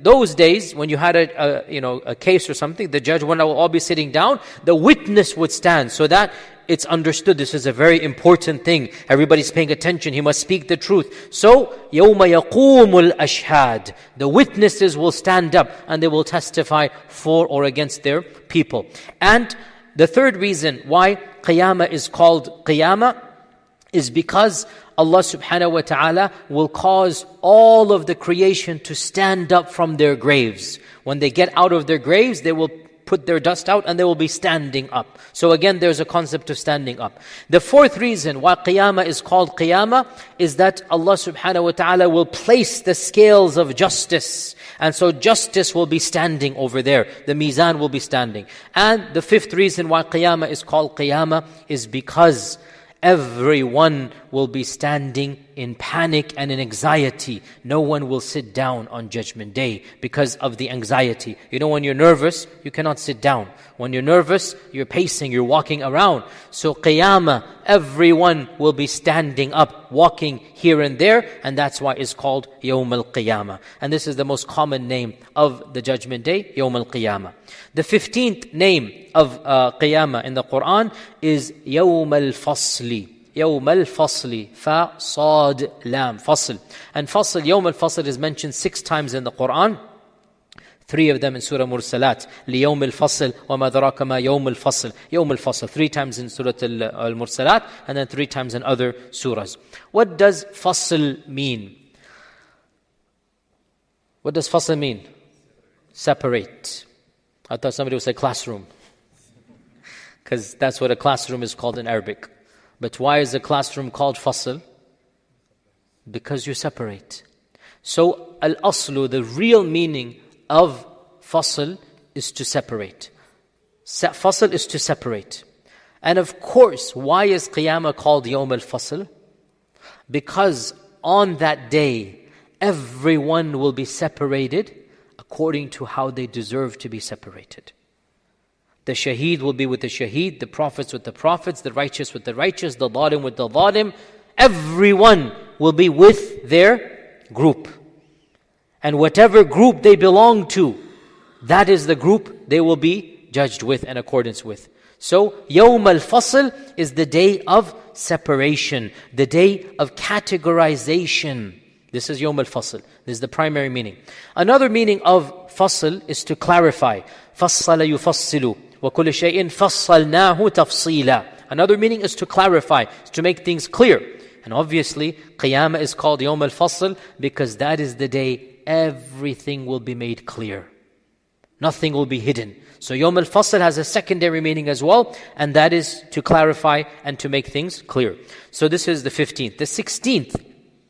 those days, when you had a case or something, the judge would all be sitting down, the witness would stand, so that it's understood this is a very important thing. Everybody's paying attention. He must speak the truth. So, يَوْمَ يَقُومُ الْأَشْهَادِ, the witnesses will stand up and they will testify for or against their people. And the third reason why Qiyamah is called Qiyamah is because Allah subhanahu wa ta'ala will cause all of the creation to stand up from their graves. When they get out of their graves, they will put their dust out and they will be standing up. So again, there's a concept of standing up. The fourth reason why Qiyamah is called Qiyamah is that Allah subhanahu wa ta'ala will place the scales of justice. And so justice will be standing over there. The mizan will be standing. And the fifth reason why Qiyamah is called Qiyamah is because everyone will be standing in panic and in anxiety. No one will sit down on Judgment Day because of the anxiety. You know, when you're nervous, you cannot sit down. When you're nervous, you're pacing, you're walking around. So Qiyamah, everyone will be standing up, walking here and there, and that's why it's called Yawm al-Qiyamah. And this is the most common name of the Judgment Day, Yawm al-Qiyamah. The 15th name of Qiyamah in the Quran is Yawm al-Fasli. Yawm al-Fasli, Fa, Sad, Lam, Fasl. And Fasl, Yawm al-Fasl is mentioned 6 times in the Quran. 3 of them in Surah Mursalat. لِيَوْمِ الْفَصْلِ وَمَا ذَرَاكَ مَا يَوْمِ الْفَصْلِ. Yawm al-Fasl, 3 times in Surah Al-Mursalat, and then 3 times in other surahs. What does Fasl mean? What does Fasl mean? Separate. I thought somebody would say classroom, because that's what a classroom is called in Arabic. But why is the classroom called Fasl? Because you separate. So, al-aslu, the real meaning of Fasl is to separate. Fasl is to separate. And of course, why is Qiyamah called Yawm al-Fasl? Because on that day, everyone will be separated according to how they deserve to be separated. The shaheed will be with the shaheed, the prophets with the prophets, the righteous with the righteous, the zalim with the zalim. Everyone will be with their group. And whatever group they belong to, that is the group they will be judged with in accordance with. So, Yawm al-Fasl is the day of separation, the day of categorization. This is Yawm al-Fasl. This is the primary meaning. Another meaning of Fasl is to clarify. فَصَّلَ يُفَصِّلُ وَكُلُّ شَيْءٍ فَصَّلْنَاهُ تَفْصِيلًا. Another meaning is to clarify, is to make things clear. And obviously, Qiyamah is called Yawm al-Fasl because that is the day everything will be made clear. Nothing will be hidden. So Yawm al-Fasl has a secondary meaning as well, and that is to clarify and to make things clear. So this is the 15th. The 16th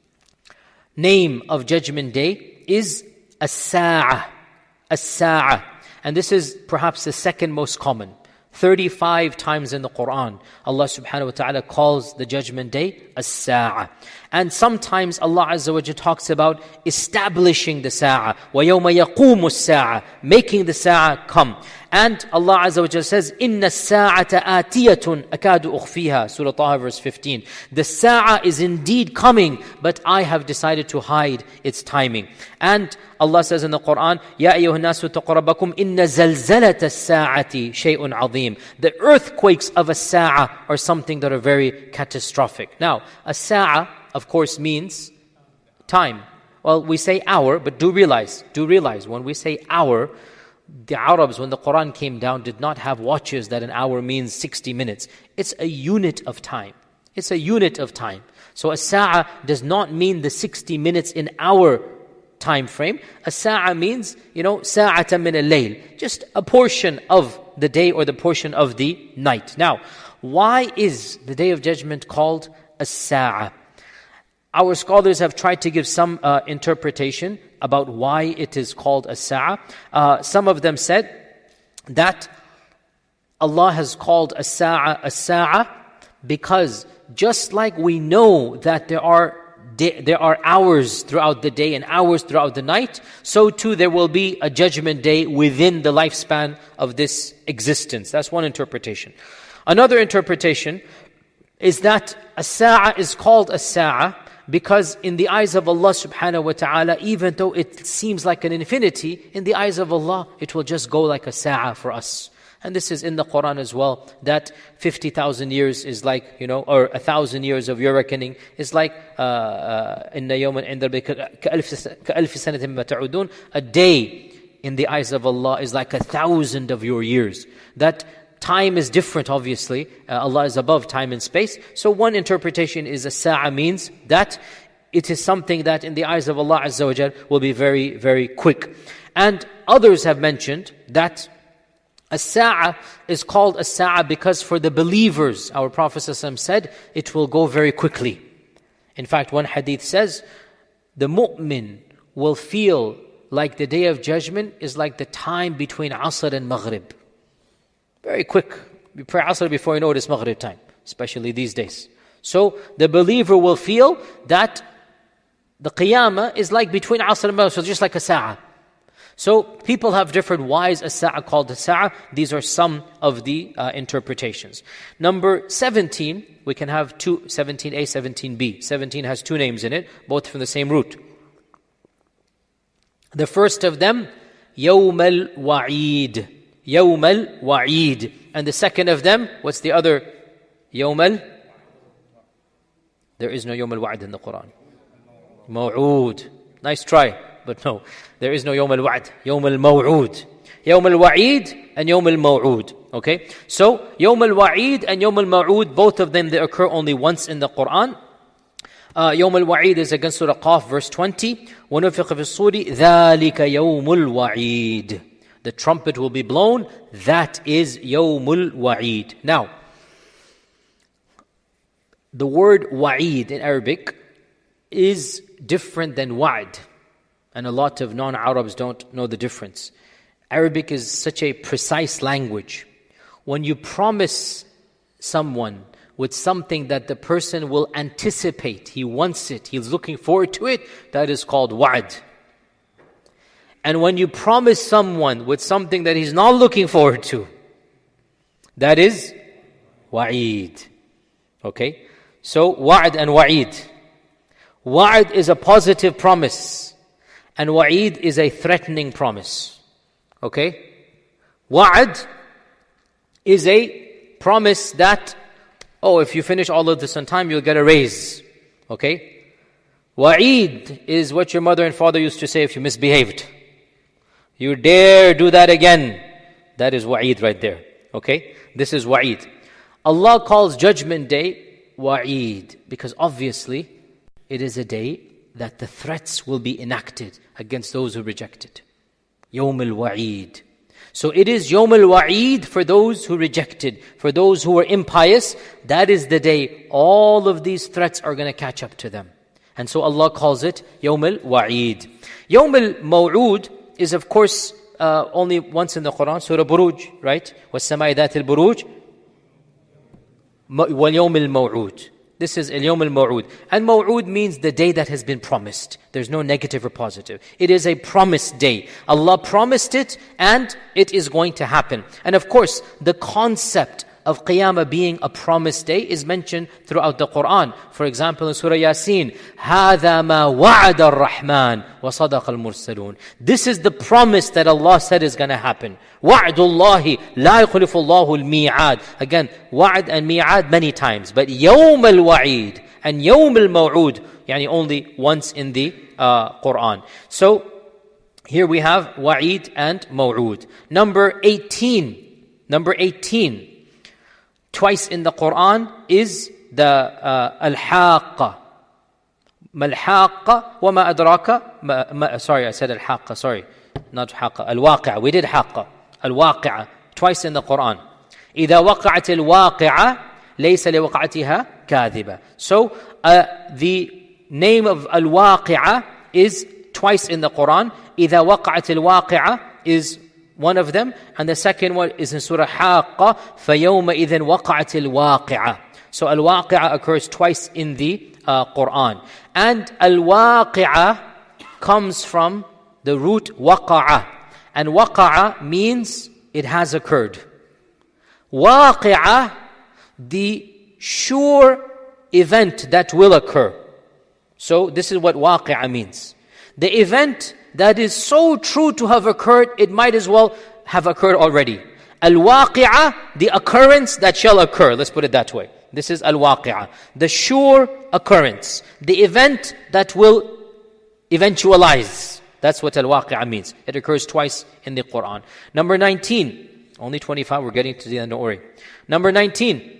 name of Judgment Day is As-Sa'ah. As-Sa'ah. And this is perhaps the second most common. 35 times in the Quran, Allah subhanahu wa ta'ala calls the Judgment Day As-Sa'ah. And sometimes Allah Azza wa Jalla talks about establishing the Sa'ah. وَيَوْمَ يَقُومُ السَّاعَةِ, making the Sa'ah come. And Allah Azza wa Jalla says, إِنَّ السَّاعَةَ آتِيَةٌ أَكَادُ أُخْفِيهَا. Surah Taha verse 15. The Sa'ah is indeed coming, but I have decided to hide its timing. And Allah says in the Quran, يَا أَيُّهَا النَّاسُ اتَّقُوا رَبَّكُمْ إِنَّ زَلْزَلَةَ السَّاعَةِ شَيْءٌ عَظِيمٌ. The earthquakes of a Sa'ah are something that are very catastrophic. Now, a Sa'ah, of course, means time. Well, we say hour, but do realize, when we say hour, the Arabs, when the Quran came down, did not have watches that an hour means 60 minutes. It's a unit of time. It's a unit of time. So a Sa'ah does not mean the 60 minutes in our time frame. A Sa'ah means, Sa'atan min al-layl, just a portion of the day or the portion of the night. Now, why is the Day of Judgment called a Sa'ah? Our scholars have tried to give some interpretation about why it is called a Sa'ah. Some of them said that Allah has called a Sa'ah because just like we know that there are hours throughout the day and hours throughout the night, so too there will be a judgment day within the lifespan of this existence. That's one interpretation. Another interpretation is that a Sa'ah is called a Sa'ah Because in the eyes of Allah subhanahu wa ta'ala, even though it seems like an infinity, in the eyes of Allah, it will just go like a sa'a for us. And this is in the Quran as well, that 50,000 years is like, or 1,000 years of your reckoning is like, إِنَّ يَوْمًا عِنْدَ رَبِّكَ كَأَلْفِ سَنَةٍ مِّمَّا تَعُدُونَ. A day in the eyes of Allah is like 1,000 of your years. That time is different, obviously. Allah is above time and space. So one interpretation is a sa'a means that it is something that in the eyes of Allah Azza wa Jal will be very, very quick. And others have mentioned that a sa'a is called a sa'a because for the believers, our Prophet ﷺ said, it will go very quickly. In fact, one hadith says, the mu'min will feel like the day of judgment is like the time between Asr and Maghrib. Very quick. You pray Asr before you know it is Maghrib time, especially these days. So the believer will feel that the Qiyamah is like between Asr and Maghrib, so just like a sa'a. So people have different why is a sa'a called a sa'a. These are some of the interpretations. Number 17, we can have 17a, 17b. 17 has two names in it, both from the same root. The first of them, Yawm al-Wa'id. Yawm al-Wa'id. And the second of them, what's the other? There is no Yawm al-Wa'id in the Quran. Maw'ud. Nice try. But no, there is no Yawm al-Wa'd, Yawm al-Maw'ud. Yawm al-Wa'id and Yawm al-Maw'ud. Okay? So, Yawm al-Wa'id and Yawm al-Maw'ud, both of them, they occur only once in the Quran. Yawm al-Wa'id is against Surah Qaf, verse 20. وَنُفِخَ فِي الصُّورِ ذَلِكَ يَوْمُ الْوَعِيدِ. The trumpet will be blown. That is Yawm al-Wa'id. Now, the word wa'id in Arabic is different than wa'd. And a lot of non-Arabs don't know the difference. Arabic is such a precise language. When you promise someone with something that the person will anticipate, he wants it, he's looking forward to it, that is called wa'd. And when you promise someone with something that he's not looking forward to, that is wa'id. Okay? So, wa'd and wa'id. Wa'd is a positive promise. And wa'id is a threatening promise. Okay? Wa'ad is a promise that, if you finish all of this on time, you'll get a raise. Okay? Wa'id is what your mother and father used to say if you misbehaved. You dare do that again. That is wa'id right there. Okay? This is wa'id. Allah calls Judgment Day wa'id because obviously it is a day that the threats will be enacted against those who rejected. Yawm al-Wa'id. So it is Yawm al-Wa'id for those who rejected, for those who were impious. That is the day all of these threats are going to catch up to them. And so Allah calls it Yawm al-Wa'id. Yawm al-Maw'ud is of course only once in the Quran, Surah Buruj, right? وَالسَّمَاءِ ذَاتِ الْبُرُوجِ وَالْيَوْمِ الْمَوْعُودِ. This is Al-Yawm al-Maw'ud. And Maw'ud means the day that has been promised. There's no negative or positive. It is a promised day. Allah promised it and it is going to happen. And of course, the concept of Qiyamah being a promised day is mentioned throughout the Quran. For example, in Surah Yasin, هَذَا مَا وَعَدَ الرَّحْمَنِ وَصَدَقَ الْمُرْسَلُونَ. This is the promise that Allah said is going to happen. وَعْدُ اللَّهِ لَا يُخْلِفُ اللَّهُ الْمِيعَادِ. Again, wa'ad and mi'ad many times. But يَوْمَ الْوَعِيدِ and يَوْمَ الْمَوْعُودِ, yani only once in the Quran. So, here we have wa'id and maw'ud. Number 18. Twice in the Quran is the al-haqqa. Mal-haqqa wa ma adraka. Sorry, I said al-haqqa. Sorry, not haqqa. Al-waqi'a. We did haqqa. Al-waqi'a. Twice in the Quran. إذا وقعت الواقعة ليس لوقعتها كاذبة. So, the name of al-waqi'a is twice in the Quran. إذا وقعت الواقعة is one of them, and the second one is in Surah Haqqa, فَيَوْمَئِذٍ وَقَعَتِ الْوَاقِعَةِ. So al-waqi'ah occurs twice in the Quran. And al-waqi'ah comes from the root waqa'a. And waqa'a means it has occurred. Waqi'ah, the sure event that will occur. So this is what waqi'ah means. The event that is so true to have occurred, it might as well have occurred already. Al-waqi'ah, the occurrence that shall occur. Let's put it that way. This is al-waqi'ah. The sure occurrence. The event that will eventualize. That's what al-waqi'ah means. It occurs twice in the Quran. Number 19. Only 25, we're getting to the end, don't worry. Number 19.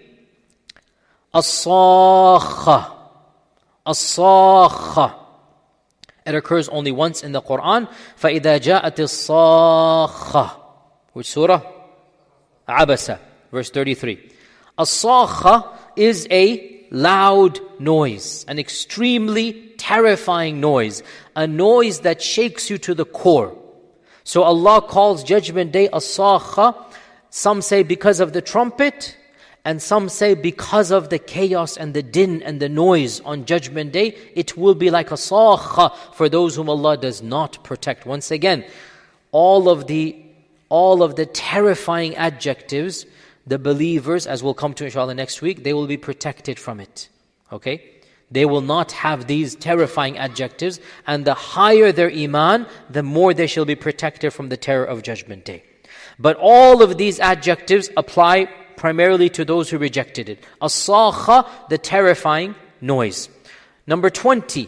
As-sakha. As-sakha. It occurs only once in the Quran. فَإِذَا جَاءَتِ الصَّاخَّةِ. Which surah? Abasa, verse 33. As-sakha is a loud noise, an extremely terrifying noise, a noise that shakes you to the core. So Allah calls Judgment Day as-sakha. Some say because of the trumpet, and some say because of the chaos and the din and the noise on Judgment Day, it will be like a sakha for those whom Allah does not protect. Once again, all of the terrifying adjectives, the believers, as we'll come to inshallah next week, they will be protected from it. Okay? They will not have these terrifying adjectives, and the higher their iman, the more they shall be protected from the terror of Judgment Day. But all of these adjectives apply primarily to those who rejected it. As-sakha, the terrifying noise. Number 20,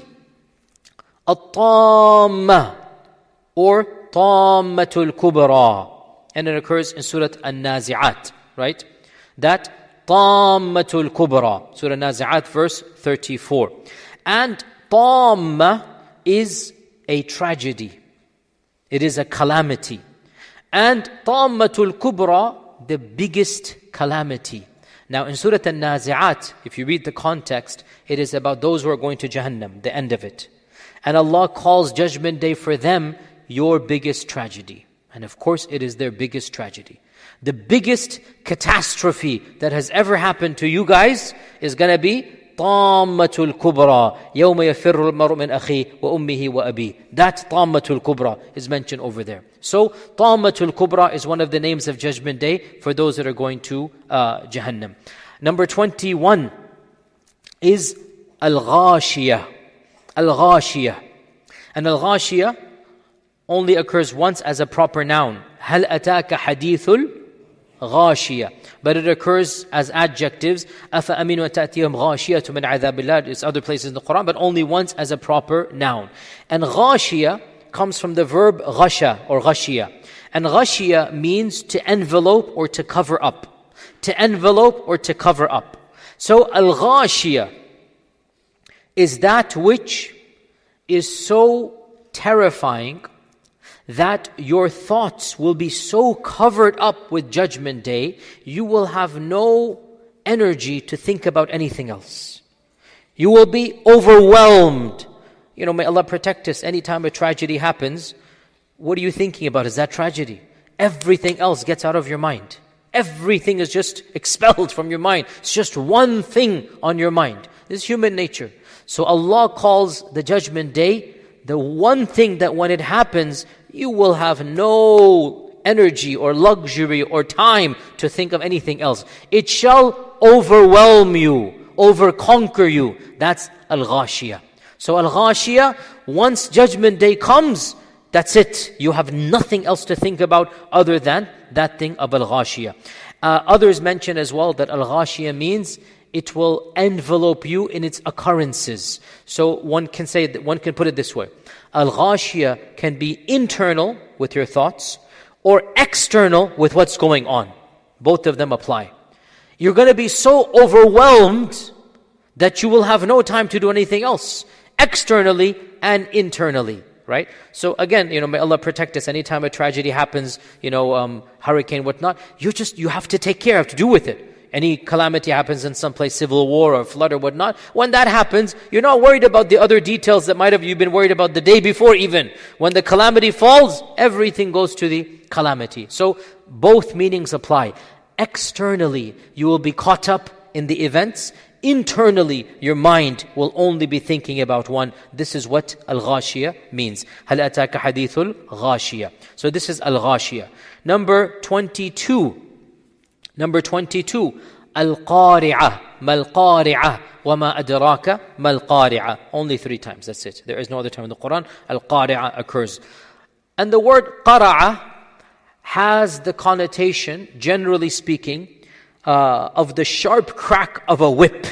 At-tamma, or Tammatul Kubra. And it occurs in Surah An-Nazi'at, right? That Tammatul Kubra, Surah Nazi'at, verse 34. And Tamma is a tragedy. It is a calamity. And Tammatul Kubra, the biggest calamity. Now in Surah An-Nazi'at, if you read the context, it is about those who are going to Jahannam, the end of it. And Allah calls Judgment Day for them your biggest tragedy. And of course it is their biggest tragedy. The biggest catastrophe that has ever happened to you guys is going to be Tammatul Kubra. يَوْمَ يَفِرُّ الْمَرْءُ مِنْ أَخِيهِ وَأُمِّهِ وَأَبِيهِ. That Tammatul Kubra is mentioned over there. So Tammatul Kubra is one of the names of Judgment Day for those that are going to Jahannam. Number 21 is Al-Ghashiyah. Al-Ghashiyah. And Al-Ghashiyah only occurs once as a proper noun. هَلْ أَتَاكَ حَدِيثُ الغاشية. But it occurs as adjectives. أَفَأَمِنُوا تَأْتِيهِمْ غَاشِيَةٌ مِنْ عَذَابِ اللَّهِ. It's other places in the Quran, but only once as a proper noun. And غاشية comes from the verb غشا or غشية. And غشية means to envelope or to cover up. To envelope or to cover up. So al-ghashiyah is that which is so terrifying that your thoughts will be so covered up with Judgment Day, you will have no energy to think about anything else. You will be overwhelmed. May Allah protect us. Anytime a tragedy happens, what are you thinking about? Is that tragedy? Everything else gets out of your mind. Everything is just expelled from your mind. It's just one thing on your mind. This is human nature. So Allah calls the Judgment Day the one thing that when it happens, you will have no energy or luxury or time to think of anything else. It shall overwhelm you, overconquer you. That's Al-Ghashiyah. So Al-Ghashiyah, once Judgment Day comes, that's it. You have nothing else to think about other than that thing of Al-Ghashiyah. Others mention as well that Al-Ghashiyah means it will envelope you in its occurrences. So one can put it this way. Al-Ghashiyah can be internal with your thoughts or external with what's going on. Both of them apply. You're going to be so overwhelmed that you will have no time to do anything else, externally and internally, right? So again, may Allah protect us. Anytime a tragedy happens, hurricane, whatnot, you have to take care, have to do with it. Any calamity happens in some place, civil war or flood or whatnot, when that happens, you're not worried about the other details that might have you been worried about the day before even. When the calamity falls, everything goes to the calamity. So both meanings apply. Externally, you will be caught up in the events. Internally, your mind will only be thinking about one. This is what Al-Ghashiyah means. هَلْ أَتَاكَ حَدِيثُ الْغَاشِيَةِ. So this is Al-Ghashiyah. Number 22, Al-Qari'ah, Mal-Qari'ah, وَمَا أَدْرَاكَ مَا-الْقَارِعَةُ. Only 3 times, that's it. There is no other time in the Quran Al-Qari'ah occurs. And the word Qara'a has the connotation, generally speaking, of the sharp crack of a whip.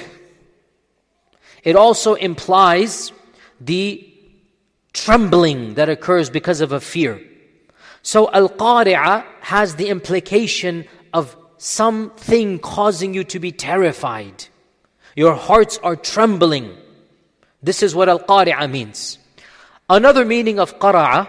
It also implies the trembling that occurs because of a fear. So Al-Qari'ah has the implication of something causing you to be terrified. Your hearts are trembling. This is what Al-Qari'ah means. Another meaning of Qara'a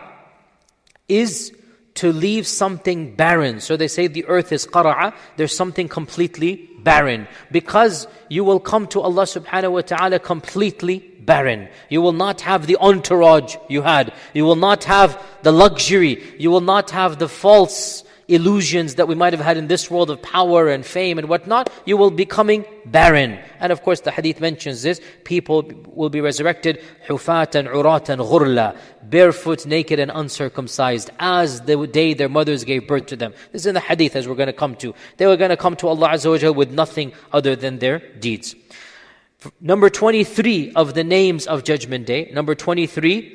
is to leave something barren. So they say the earth is Qara'a, there's something completely barren. Because you will come to Allah subhanahu wa ta'ala completely barren. You will not have the entourage you had. You will not have the luxury. You will not have the false illusions that we might have had in this world of power and fame and whatnot. You will be coming barren. And of course the hadith mentions this. People will be resurrected hufatan, uratan, ghurla, barefoot, naked and uncircumcised, as the day their mothers gave birth to them. This is in the hadith, as we're going to come to. They were going to come to Allah Azza wa Jalla with nothing other than their deeds. Number 23 of the names of Judgment Day. Number 23,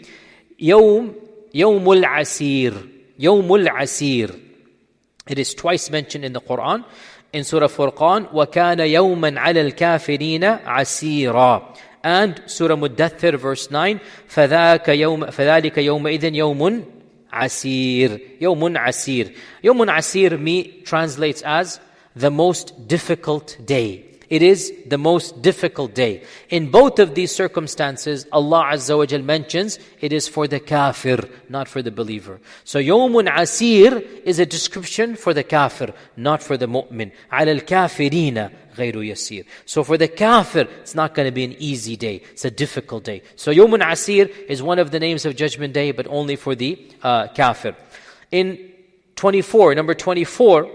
Yawmul Asir. Yawmul Asir. It is twice mentioned in the Quran. In Surah Furqan, وَكَانَ يَوْمًا عَلَى الْكَافِرِينَ عَسِيرًا. And Surah Muddathir, verse 9, فَذَلِكَ يَوْمَئِذٍ يَوْمٌ عَسِيرٌ. يَوْمٌ عَسِيرٌ. يَوْمٌ عَسِير translates as the most difficult day. It is the most difficult day. In both of these circumstances, Allah Azza wa Jal mentions it is for the kafir, not for the believer. So Yawmun Asir is a description for the kafir, not for the mu'min. عَلَى الْكَافِرِينَ غَيْرُ يَسِيرٌ. So for the kafir, it's not going to be an easy day. It's a difficult day. So Yawmun Asir is one of the names of Judgment Day, but only for the kafir. In 24, number 24,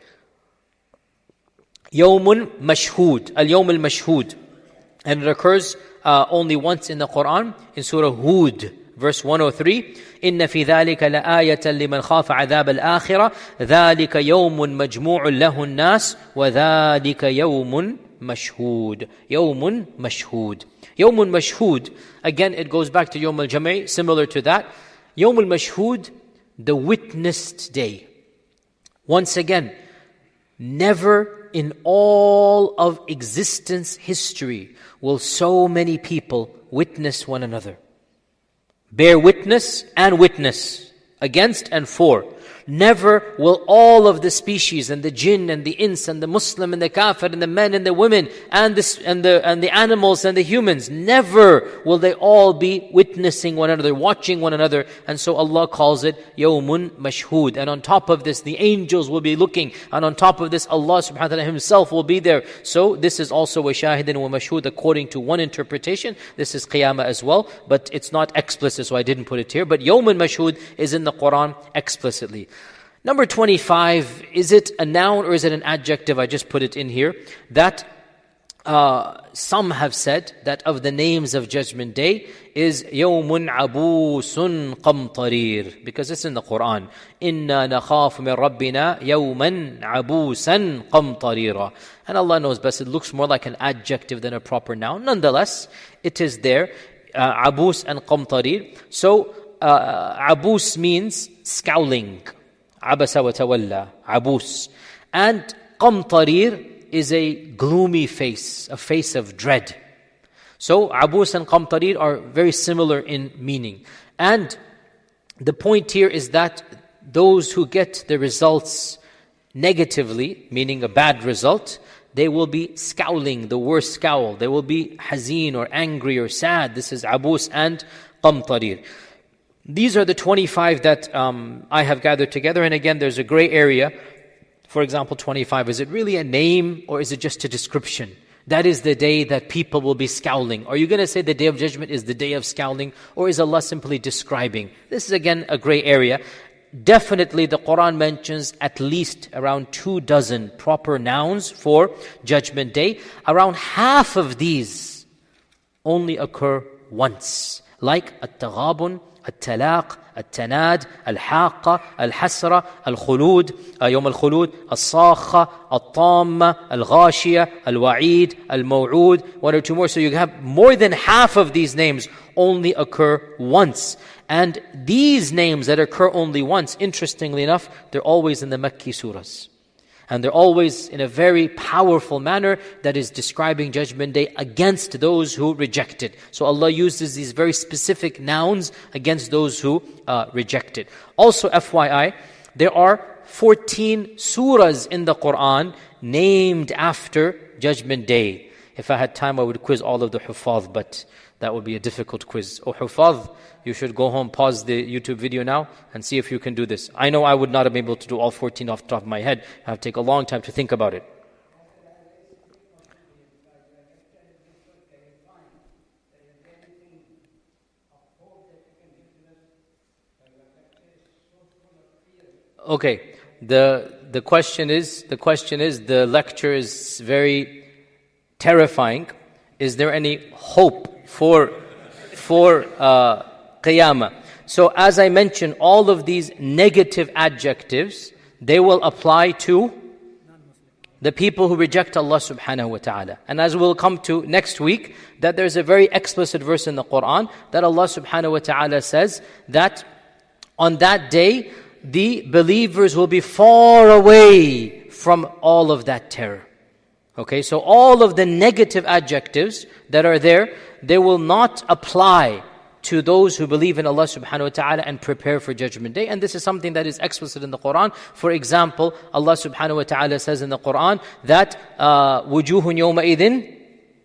Yawmun Mashhud, Al-Yawm Al-Mashhud. And it occurs only once in the Quran, in Surah Hud, verse 103. إِنَّ فِي ذَلِكَ لَآيَةً لِمَنْ خَافَ عَذَابَ الْآخِرَةِ ذَلِكَ يَوْمٌ مَجْمُوعٌ لَهُ النَّاسِ وَذَلِكَ يَوْمٌ مَشْهُودٌ. Yawmun Mashhud. Yawmun Mashhud, again it goes back to Yawm Al-Jam'i, similar to that. Yawm Al-Mashhud, the witnessed day. Once again, never in all of existence history will so many people witness one another. Bear witness and witness, against and for. Never will all of the species and the jinn and the ins and the Muslim and the kafir and the men and the women and the animals and the humans, never will they all be witnessing one another, watching one another. And so Allah calls it Yawmun Mashhud. And on top of this, the angels will be looking. And on top of this, Allah subhanahu wa ta'ala Himself will be there. So this is also wa shahidin wa mashhud according to one interpretation. This is Qiyamah as well, but it's not explicit, so I didn't put it here. But Yawmun Mashhud is in the Quran explicitly. Number 25, is it a noun or is it an adjective? I just put it in here. That some have said that of the names of Judgment Day is Yawmun Abusun Qamtarir, because it's in the Quran. Inna nakhafu min Rabbina Yawman Abusan Qamtarira. And Allah knows best, it looks more like an adjective than a proper noun. Nonetheless, it is there, Abus and Qamtarir. So, Abus means scowling. Abasa wa tawalla, Abus. And Qamtarir is a gloomy face, a face of dread. So Abus and Qamtarir are very similar in meaning. And the point here is that those who get the results negatively, meaning a bad result, they will be scowling, the worst scowl. They will be hazeen or angry or sad. This is Abus and Qamtarir. These are the 25 that I have gathered together. And again, there's a gray area. For example, 25, is it really a name or is it just a description? That is the day that people will be scowling. Are you going to say the Day of Judgment is the day of scowling? Or is Allah simply describing? This is again a gray area. Definitely the Quran mentions at least around 24 proper nouns for Judgment Day. Around half of these only occur once. Like at-taghabun, التلاق, التناد, الحاقة, الحسرة, الخلود, يوم الخلود, الصاخة, الطامة, الغاشية, الوعيد, الموعود, one or two more. So you have more than half of these names only occur once. And these names that occur only once, interestingly enough, they're always in the Makki surahs. And they're always in a very powerful manner that is describing Judgment Day against those who reject it. So Allah uses these very specific nouns against those who reject it. Also, FYI, there are 14 surahs in the Quran named after Judgment Day. If I had time, I would quiz all of the Hufaz, but that would be a difficult quiz. Oh, Hufaz, you should go home, pause the YouTube video now, and see if you can do this. I know I would not have been able to do all 14 off the top of my head. I have to take a long time to think about it. Okay, the question is, the lecture is very terrifying. Is there any hope for Qiyamah? So as I mentioned, all of these negative adjectives, they will apply to the people who reject Allah subhanahu wa ta'ala. And as we'll come to next week, that there's a very explicit verse in the Quran that Allah subhanahu wa ta'ala says that on that day, the believers will be far away from all of that terror. Okay, so all of the negative adjectives that are there, they will not apply to those who believe in Allah subhanahu wa ta'ala and prepare for Judgment Day. And this is something that is explicit in the Quran. For example, Allah subhanahu wa ta'ala says in the Quran that وُجُوهٌ يَوْمَئِذٍ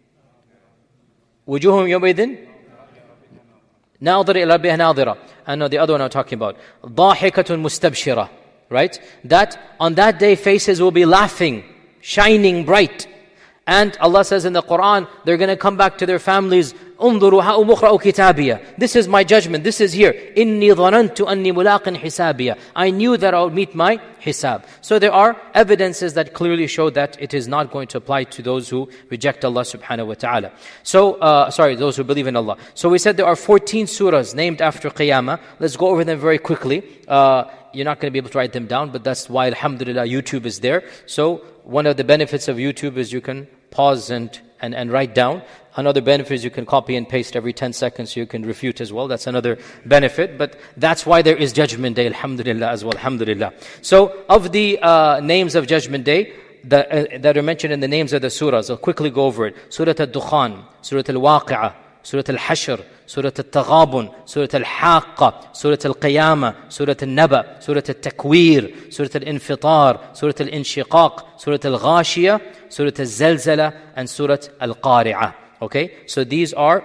نَاظِرَ إِلَى رَبِّهَا نَاظِرَةٌ. I know the other one I'm talking about. ضَاحِكَةٌ مُسْتَبْشِرَةٌ. Right? That on that day faces will be laughing, shining bright. And Allah says in the Quran, they're going to come back to their families. انظروا هاؤم اقرأوا كتابية. This is my judgment. This is here. إني ظننت أني ملاق حسابية. I knew that I would meet my hisab. So there are evidences that clearly show that it is not going to apply to those who reject Allah subhanahu wa ta'ala. So, those who believe in Allah. So we said there are 14 surahs named after Qiyamah. Let's go over them very quickly. You're not going to be able to write them down, but that's why, alhamdulillah, YouTube is there. So one of the benefits of YouTube is you can pause and write down. Another benefit is you can copy and paste every 10 seconds so you can refute as well. That's another benefit. But that's why there is Judgment Day, alhamdulillah as well, alhamdulillah. So of the names of Judgment Day that are mentioned in the names of the surahs, I'll quickly go over it. Surah Al-Dukhan, Surah Al-Waqi'ah, Surah Al-Hashr, Surah Al-Taghabun, Surah Al-Haqqa, Surah Al-Qiyamah, Surah Al-Naba, Surah Al-Takwir, Surah Al-Infitar, Surah Al-Inshiqaq, Surah Al-Ghashiyah, Surah Al-Zalzala, and Surah Al-Qari'ah. Okay, so these are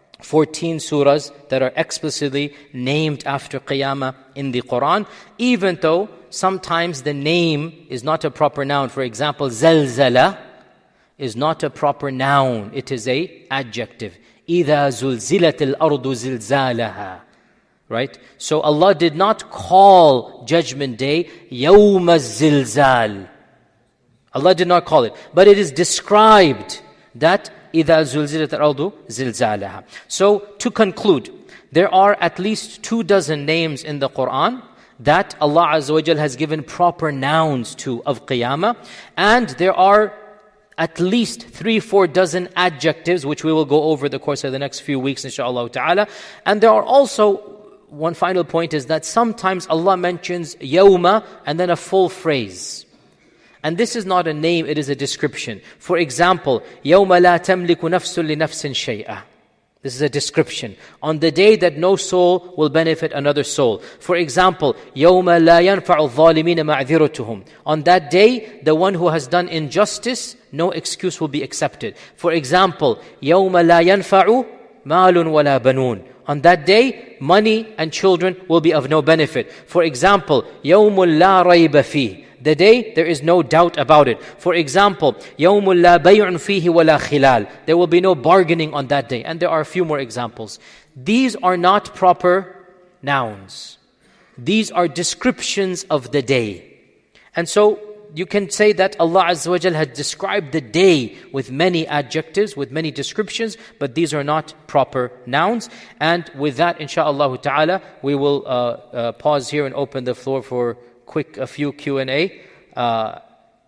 14 surahs that are explicitly named after Qiyamah in the Quran, even though sometimes the name is not a proper noun. For example, Zalzala is not a proper noun, it is an adjective. إِذَا زُلْزِلَتِ الْأَرْضُ زِلْزَالَهَا. Right? So Allah did not call Judgment Day يَوْمَ الزِّلْزَالِ. Allah did not call it. But it is described that إِذَا زُلْزِلَتِ الْأَرْضُ زِلْزَالَهَا. So to conclude, there are at least 24 names in the Quran that Allah Azza wa Jal has given proper nouns to of Qiyamah. And there are at least 3-4 dozen adjectives, which we will go over the course of the next few weeks, inshaAllah ta'ala. And there are also, one final point is that sometimes Allah mentions yawma and then a full phrase. And this is not a name, it is a description. For example, يَوْمَ لَا تَمْلِكُ نَفْسٌ لِنَفْسٍ شَيْئًا. This is a description. On the day that no soul will benefit another soul. For example, يَوْمَ لَا يَنْفَعُ الظَّالِمِينَ مَعْذِرَتُهُم. On that day, the one who has done injustice, no excuse will be accepted. For example, يَوْمَ لَا يَنْفَعُ مَالٌ وَلَا بَنُونَ. On that day, money and children will be of no benefit. For example, يَوْمٌ لَا رَيْبَ فِيهِ. The day, there is no doubt about it. For example, يَوْمٌ لَا بَيْعٌ فِيهِ وَلَا خِلَالٌ. There will be no bargaining on that day. And there are a few more examples. These are not proper nouns. These are descriptions of the day. And so, you can say that Allah Azza wa Jal has described the day with many adjectives, with many descriptions, but these are not proper nouns. And with that, insha'Allah ta'ala, we will pause here and open the floor for a few Q&A. I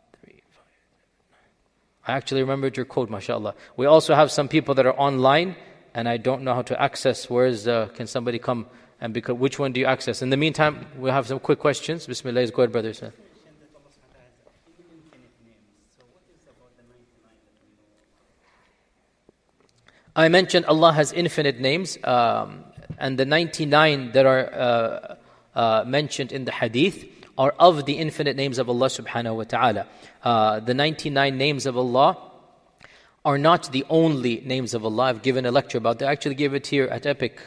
actually remembered your code, mashallah. We also have some people that are online, and I don't know how to access. Can somebody come and which one do you access? In the meantime, we'll have some quick questions. Bismillah, go ahead, brothers. I mentioned Allah has infinite names, and the 99 that are mentioned in the hadith are of the infinite names of Allah subhanahu wa ta'ala. The 99 names of Allah are not the only names of Allah. I've given a lecture about that. I actually gave it here at Epic,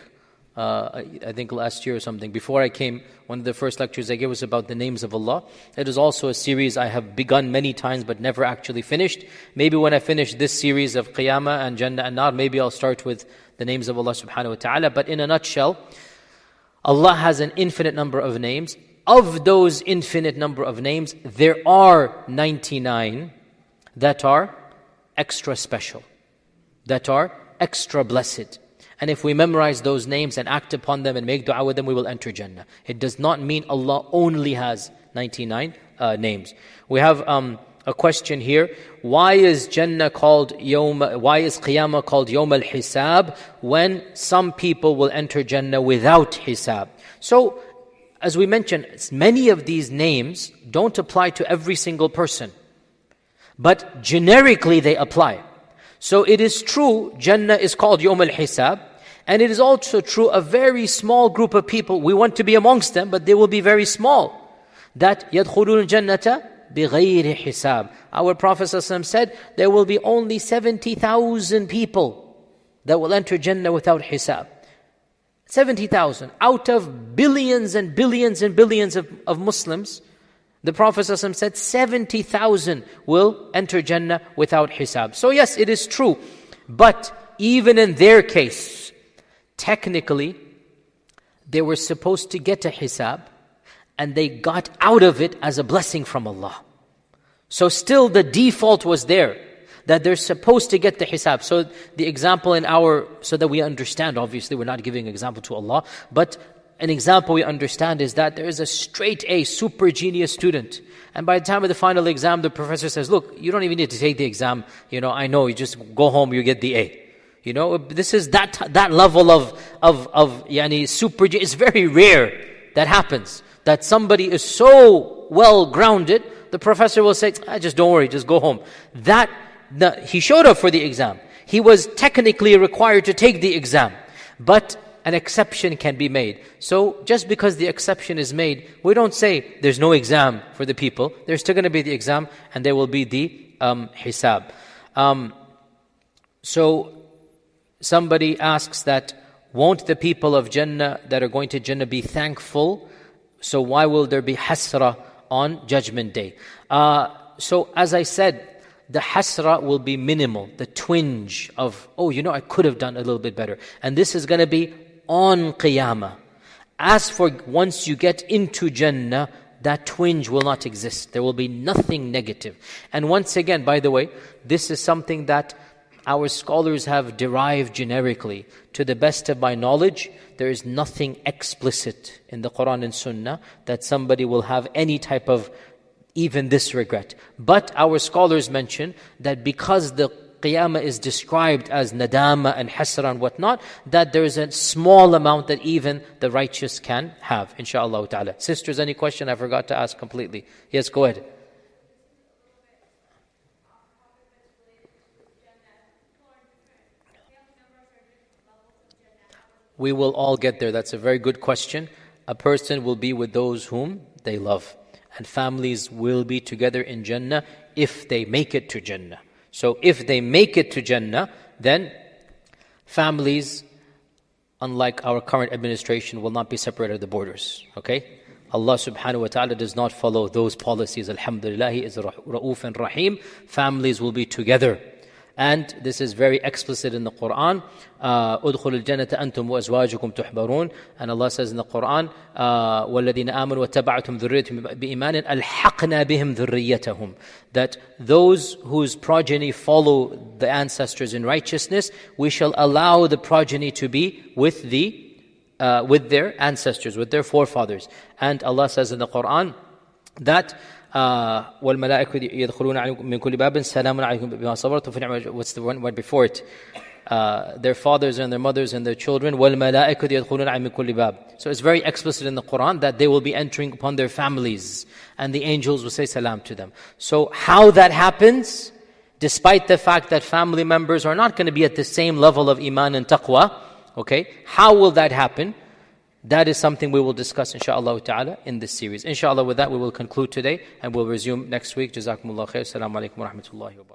I think last year or something. Before I came, one of the first lectures I gave was about the names of Allah. It is also a series I have begun many times but never actually finished. Maybe when I finish this series of Qiyamah and Jannah and Nar, maybe I'll start with the names of Allah subhanahu wa ta'ala. But in a nutshell, Allah has an infinite number of names. Of those infinite number of names, there are 99 that are extra special, that are extra blessed. And if we memorize those names and act upon them and make dua with them, we will enter Jannah. It does not mean Allah only has 99 names. We have a question here. Why is Qiyamah called Yawm al-Hisab when some people will enter Jannah without Hisab? So, as we mentioned, many of these names don't apply to every single person. But generically they apply. So it is true, Jannah is called Yawm al-Hisab. And it is also true, a very small group of people, we want to be amongst them, but they will be very small. That يَدْخُلُونَ الْجَنَّةَ بِغَيْرِ حِسَابٍ. Our Prophet ﷺ said, there will be only 70,000 people that will enter Jannah without hisab. 70,000. Out of billions and billions and billions of Muslims, the Prophet ﷺ said 70,000 will enter Jannah without hisab. So yes, it is true. But even in their case, technically, they were supposed to get a hisab, and they got out of it as a blessing from Allah. So still the default was there, that they're supposed to get the hisab. So the example so that we understand, obviously we're not giving an example to Allah, but an example we understand is that there is a straight A, super genius student. And by the time of the final exam, the professor says, look, you don't even need to take the exam. I know, you just go home, you get the A. This is that level of super genius. It's very rare that happens. That somebody is so well grounded, the professor will say, just don't worry, just go home. He showed up for the exam. He was technically required to take the exam. But an exception can be made. So just because the exception is made, we don't say there's no exam for the people. There's still going to be the exam, and there will be the hisab. So somebody asks that, won't the people of Jannah that are going to Jannah be thankful? So why will there be hasra on Judgment Day? So as I said, the hasra will be minimal, the twinge of, I could have done a little bit better. And this is going to be on Qiyamah. As for once you get into Jannah, that twinge will not exist. There will be nothing negative. And once again, by the way, this is something that our scholars have derived generically. To the best of my knowledge, there is nothing explicit in the Quran and Sunnah that somebody will have any type of even this regret. But our scholars mention that because the Qiyamah is described as nadama and hasra and whatnot, that there is a small amount that even the righteous can have, inshaAllah ta'ala. Sisters, any question? I forgot to ask completely. Yes, go ahead. We will all get there. That's a very good question. A person will be with those whom they love. And families will be together in Jannah if they make it to Jannah. So if they make it to Jannah, then families, unlike our current administration, will not be separated at the borders. Okay? Allah subhanahu wa ta'ala does not follow those policies. Alhamdulillah, He is Ra'uf and Rahim. Families will be together. And this is very explicit in the Quran. أُدْخُلُ الْجَنَّةَ أَنْتُمْ وَأَزْوَاجُكُمْ تُحْبَرُونَ. And Allah says in the Quran, وَالَّذِينَ آمَنُوا وَاتَّبَعْتُمْ ذُرِّيَّتُهُمْ بِإِيمَانٍ أَلْحَقْنَا بِهِمْ ذُرِّيَّتَهُمْ. That those whose progeny follow the ancestors in righteousness, we shall allow the progeny to be with their ancestors, with their forefathers. And Allah says in the Quran that وَالْمَلَائِكَةُ يَدْخُلُونَ عَلَيْكُمْ مِنْ كُلِّ بَابٍ سَلَامٌ عَلَيْكُمْ بِمَا صَبَرْتُمْ. What's the one before it? Their fathers and their mothers and their children. وَالْمَلَائِكَةُ يَدْخُلُونَ عَلَيْهِمْ مِنْ كُلِّ بَابٍ. So it's very explicit in the Quran that they will be entering upon their families and the angels will say salam to them. So how that happens, despite the fact that family members are not going to be at the same level of iman and taqwa, okay, how will that happen? That is something we will discuss inshaAllah ta'ala in this series. InshaAllah, with that we will conclude today and we'll resume next week. Jazakumullah khair. Assalamu alaikum wa rahmatullahi wa barakatuh.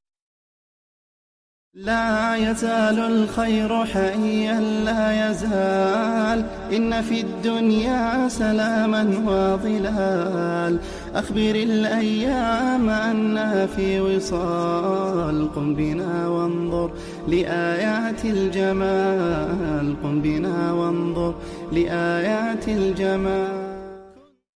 لا يزال الخير حيا لا يزال إن في الدنيا سلاما وظلال أخبر الأيام أنها في وصال قم بنا وانظر لآيات الجمال قم بنا وانظر لآيات الجمال